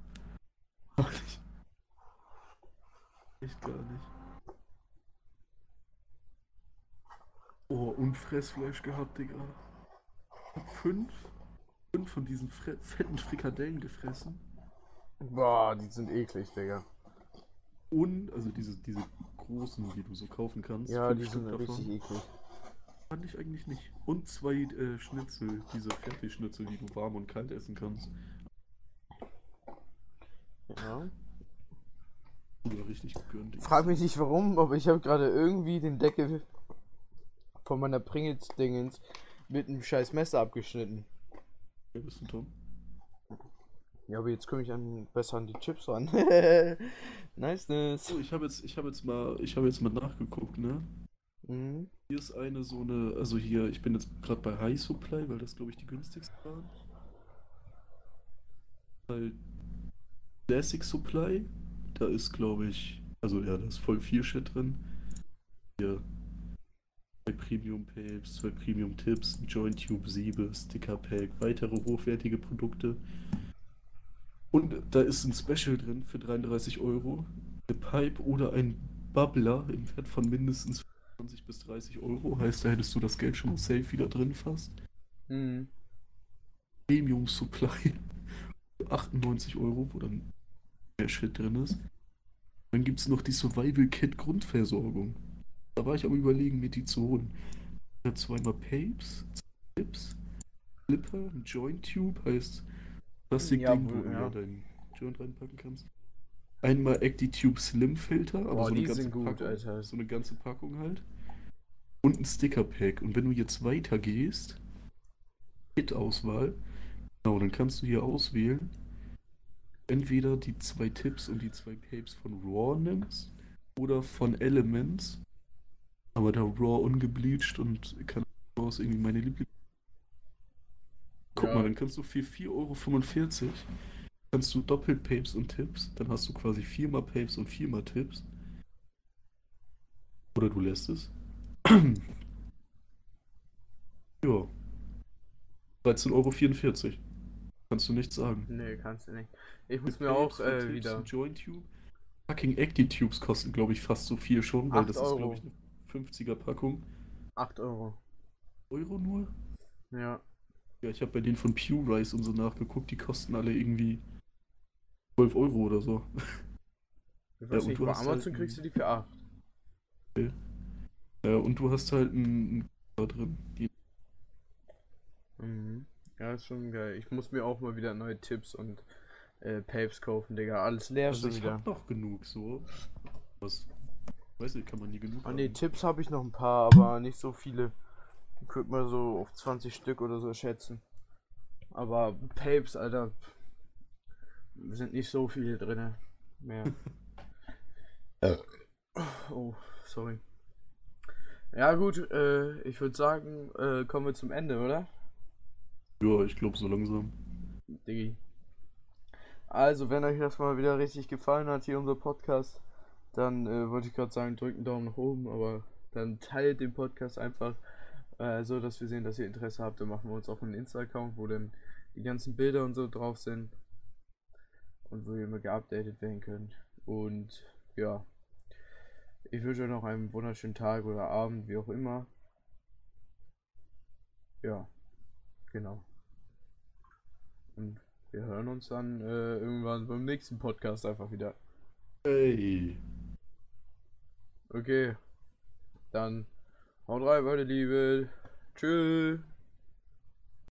Echt gar nicht. Oh, und Fressfleisch gehabt, Digga. Hab fünf von diesen fetten Frikadellen gefressen. Boah, die sind eklig, Digga. Und, also diese großen, die du so kaufen kannst. Ja, 5 die Stück sind davon. richtig eklig. Fand ich eigentlich nicht. Und 2 Schnitzel, diese Fertigschnitzel, die du warm und kalt essen kannst. Ja. Oder richtig gegönnt. Frag mich nicht warum, aber ich habe gerade irgendwie den Deckel von meiner Pringles-Dingens mit einem scheiß Messer abgeschnitten. Wer bist du, Tom? Ja, aber jetzt komme ich besser an die Chips ran. Niceness. So, ich hab jetzt mal nachgeguckt, ne? Mhm. Hier ist eine so eine, also hier, ich bin jetzt gerade bei High Supply, weil das glaube ich die günstigste waren. Halt Classic Supply, da ist glaube ich, also ja, da ist voll viel Shit drin. Hier 2 Premium Papes, 2 Premium Tips, ein Joint Tube, Siebe, Sticker Pack, weitere hochwertige Produkte. Und da ist ein Special drin für 33 €. Eine Pipe oder ein Bubbler im Wert von mindestens 20 bis 30 €. Heißt, da hättest du das Geld schon mal safe wieder drin fast. Mhm. Premium Supply 98 €, wo dann mehr Shit drin ist. Dann gibt es noch die Survival Kit Grundversorgung. Da war ich am Überlegen, mir die zu holen. Ja, zweimal Papes, Tips, Flipper, ein Joint Tube, heißt Plastikding, Ja, wo du ja. ja deinen Joint reinpacken kannst. Einmal ActiTube Slim Filter, aber Boah, so eine die ganze sind gut, Packung. Alter. So eine ganze Packung halt. Und ein Sticker Pack. Und wenn du jetzt weitergehst, Kit-Auswahl, genau, dann kannst du hier auswählen. entweder die 2 Tips und die 2 Papes von Raw nimmst oder von Elements. Aber da Raw ungebleached und kann Raw ist irgendwie meine Lieblings. Guck mal, Ja, dann kannst du für 4,45 € kannst du doppelt Papes und Tipps. Dann hast du quasi 4-mal Papes und 4-mal Tipps. Oder du lässt es. Ja, 13,44 € kannst du nichts sagen. nee, kannst du nicht. Ich Für muss mir auch Papes, für Tipps wieder und Joint-Tube. Fucking Acti-Tubes kosten, glaube ich, fast so viel schon, weil 8 das ist, glaube ich, Euro. eine 50er Packung. 8 Euro. Euro nur? Ja. Ja, ich habe bei denen von Pew Rice und so nachgeguckt, die kosten alle irgendwie 12 € oder so. Ich Ja, weiß und nicht, du bei hast halt Amazon kriegst du die für 8. und du hast halt einen da drin. Mhm. Ja, ist schon geil. Ich muss mir auch mal wieder neue Tipps und Papes kaufen, Digga. Alles leer Also schon ich wieder. habe noch genug so. Was, weiß nicht, kann man nie genug Ah ne, haben. Tipps habe ich noch ein paar, aber nicht so viele. Ich könnte mal so auf 20 Stück oder so schätzen. Aber Papes, Alter, sind nicht so viele drin mehr. Oh, sorry. Ja gut, ich würde sagen, kommen wir zum Ende, oder? Ja, ich glaube so langsam. Diggi. Also, wenn euch das mal wieder richtig gefallen hat, hier unser Podcast, dann wollte ich gerade sagen, drückt einen Daumen nach oben, aber dann teilt den Podcast einfach, so dass wir sehen, dass ihr Interesse habt. Dann machen wir uns auch einen Insta-Account, wo dann die ganzen Bilder und so drauf sind und wo ihr immer geupdatet werden könnt. Und ja, ich wünsche euch noch einen wunderschönen Tag oder Abend, wie auch immer. Ja, genau. Und wir hören uns dann irgendwann beim nächsten Podcast einfach wieder. Hey. Okay, dann haut rein, meine Liebe. Tschüss.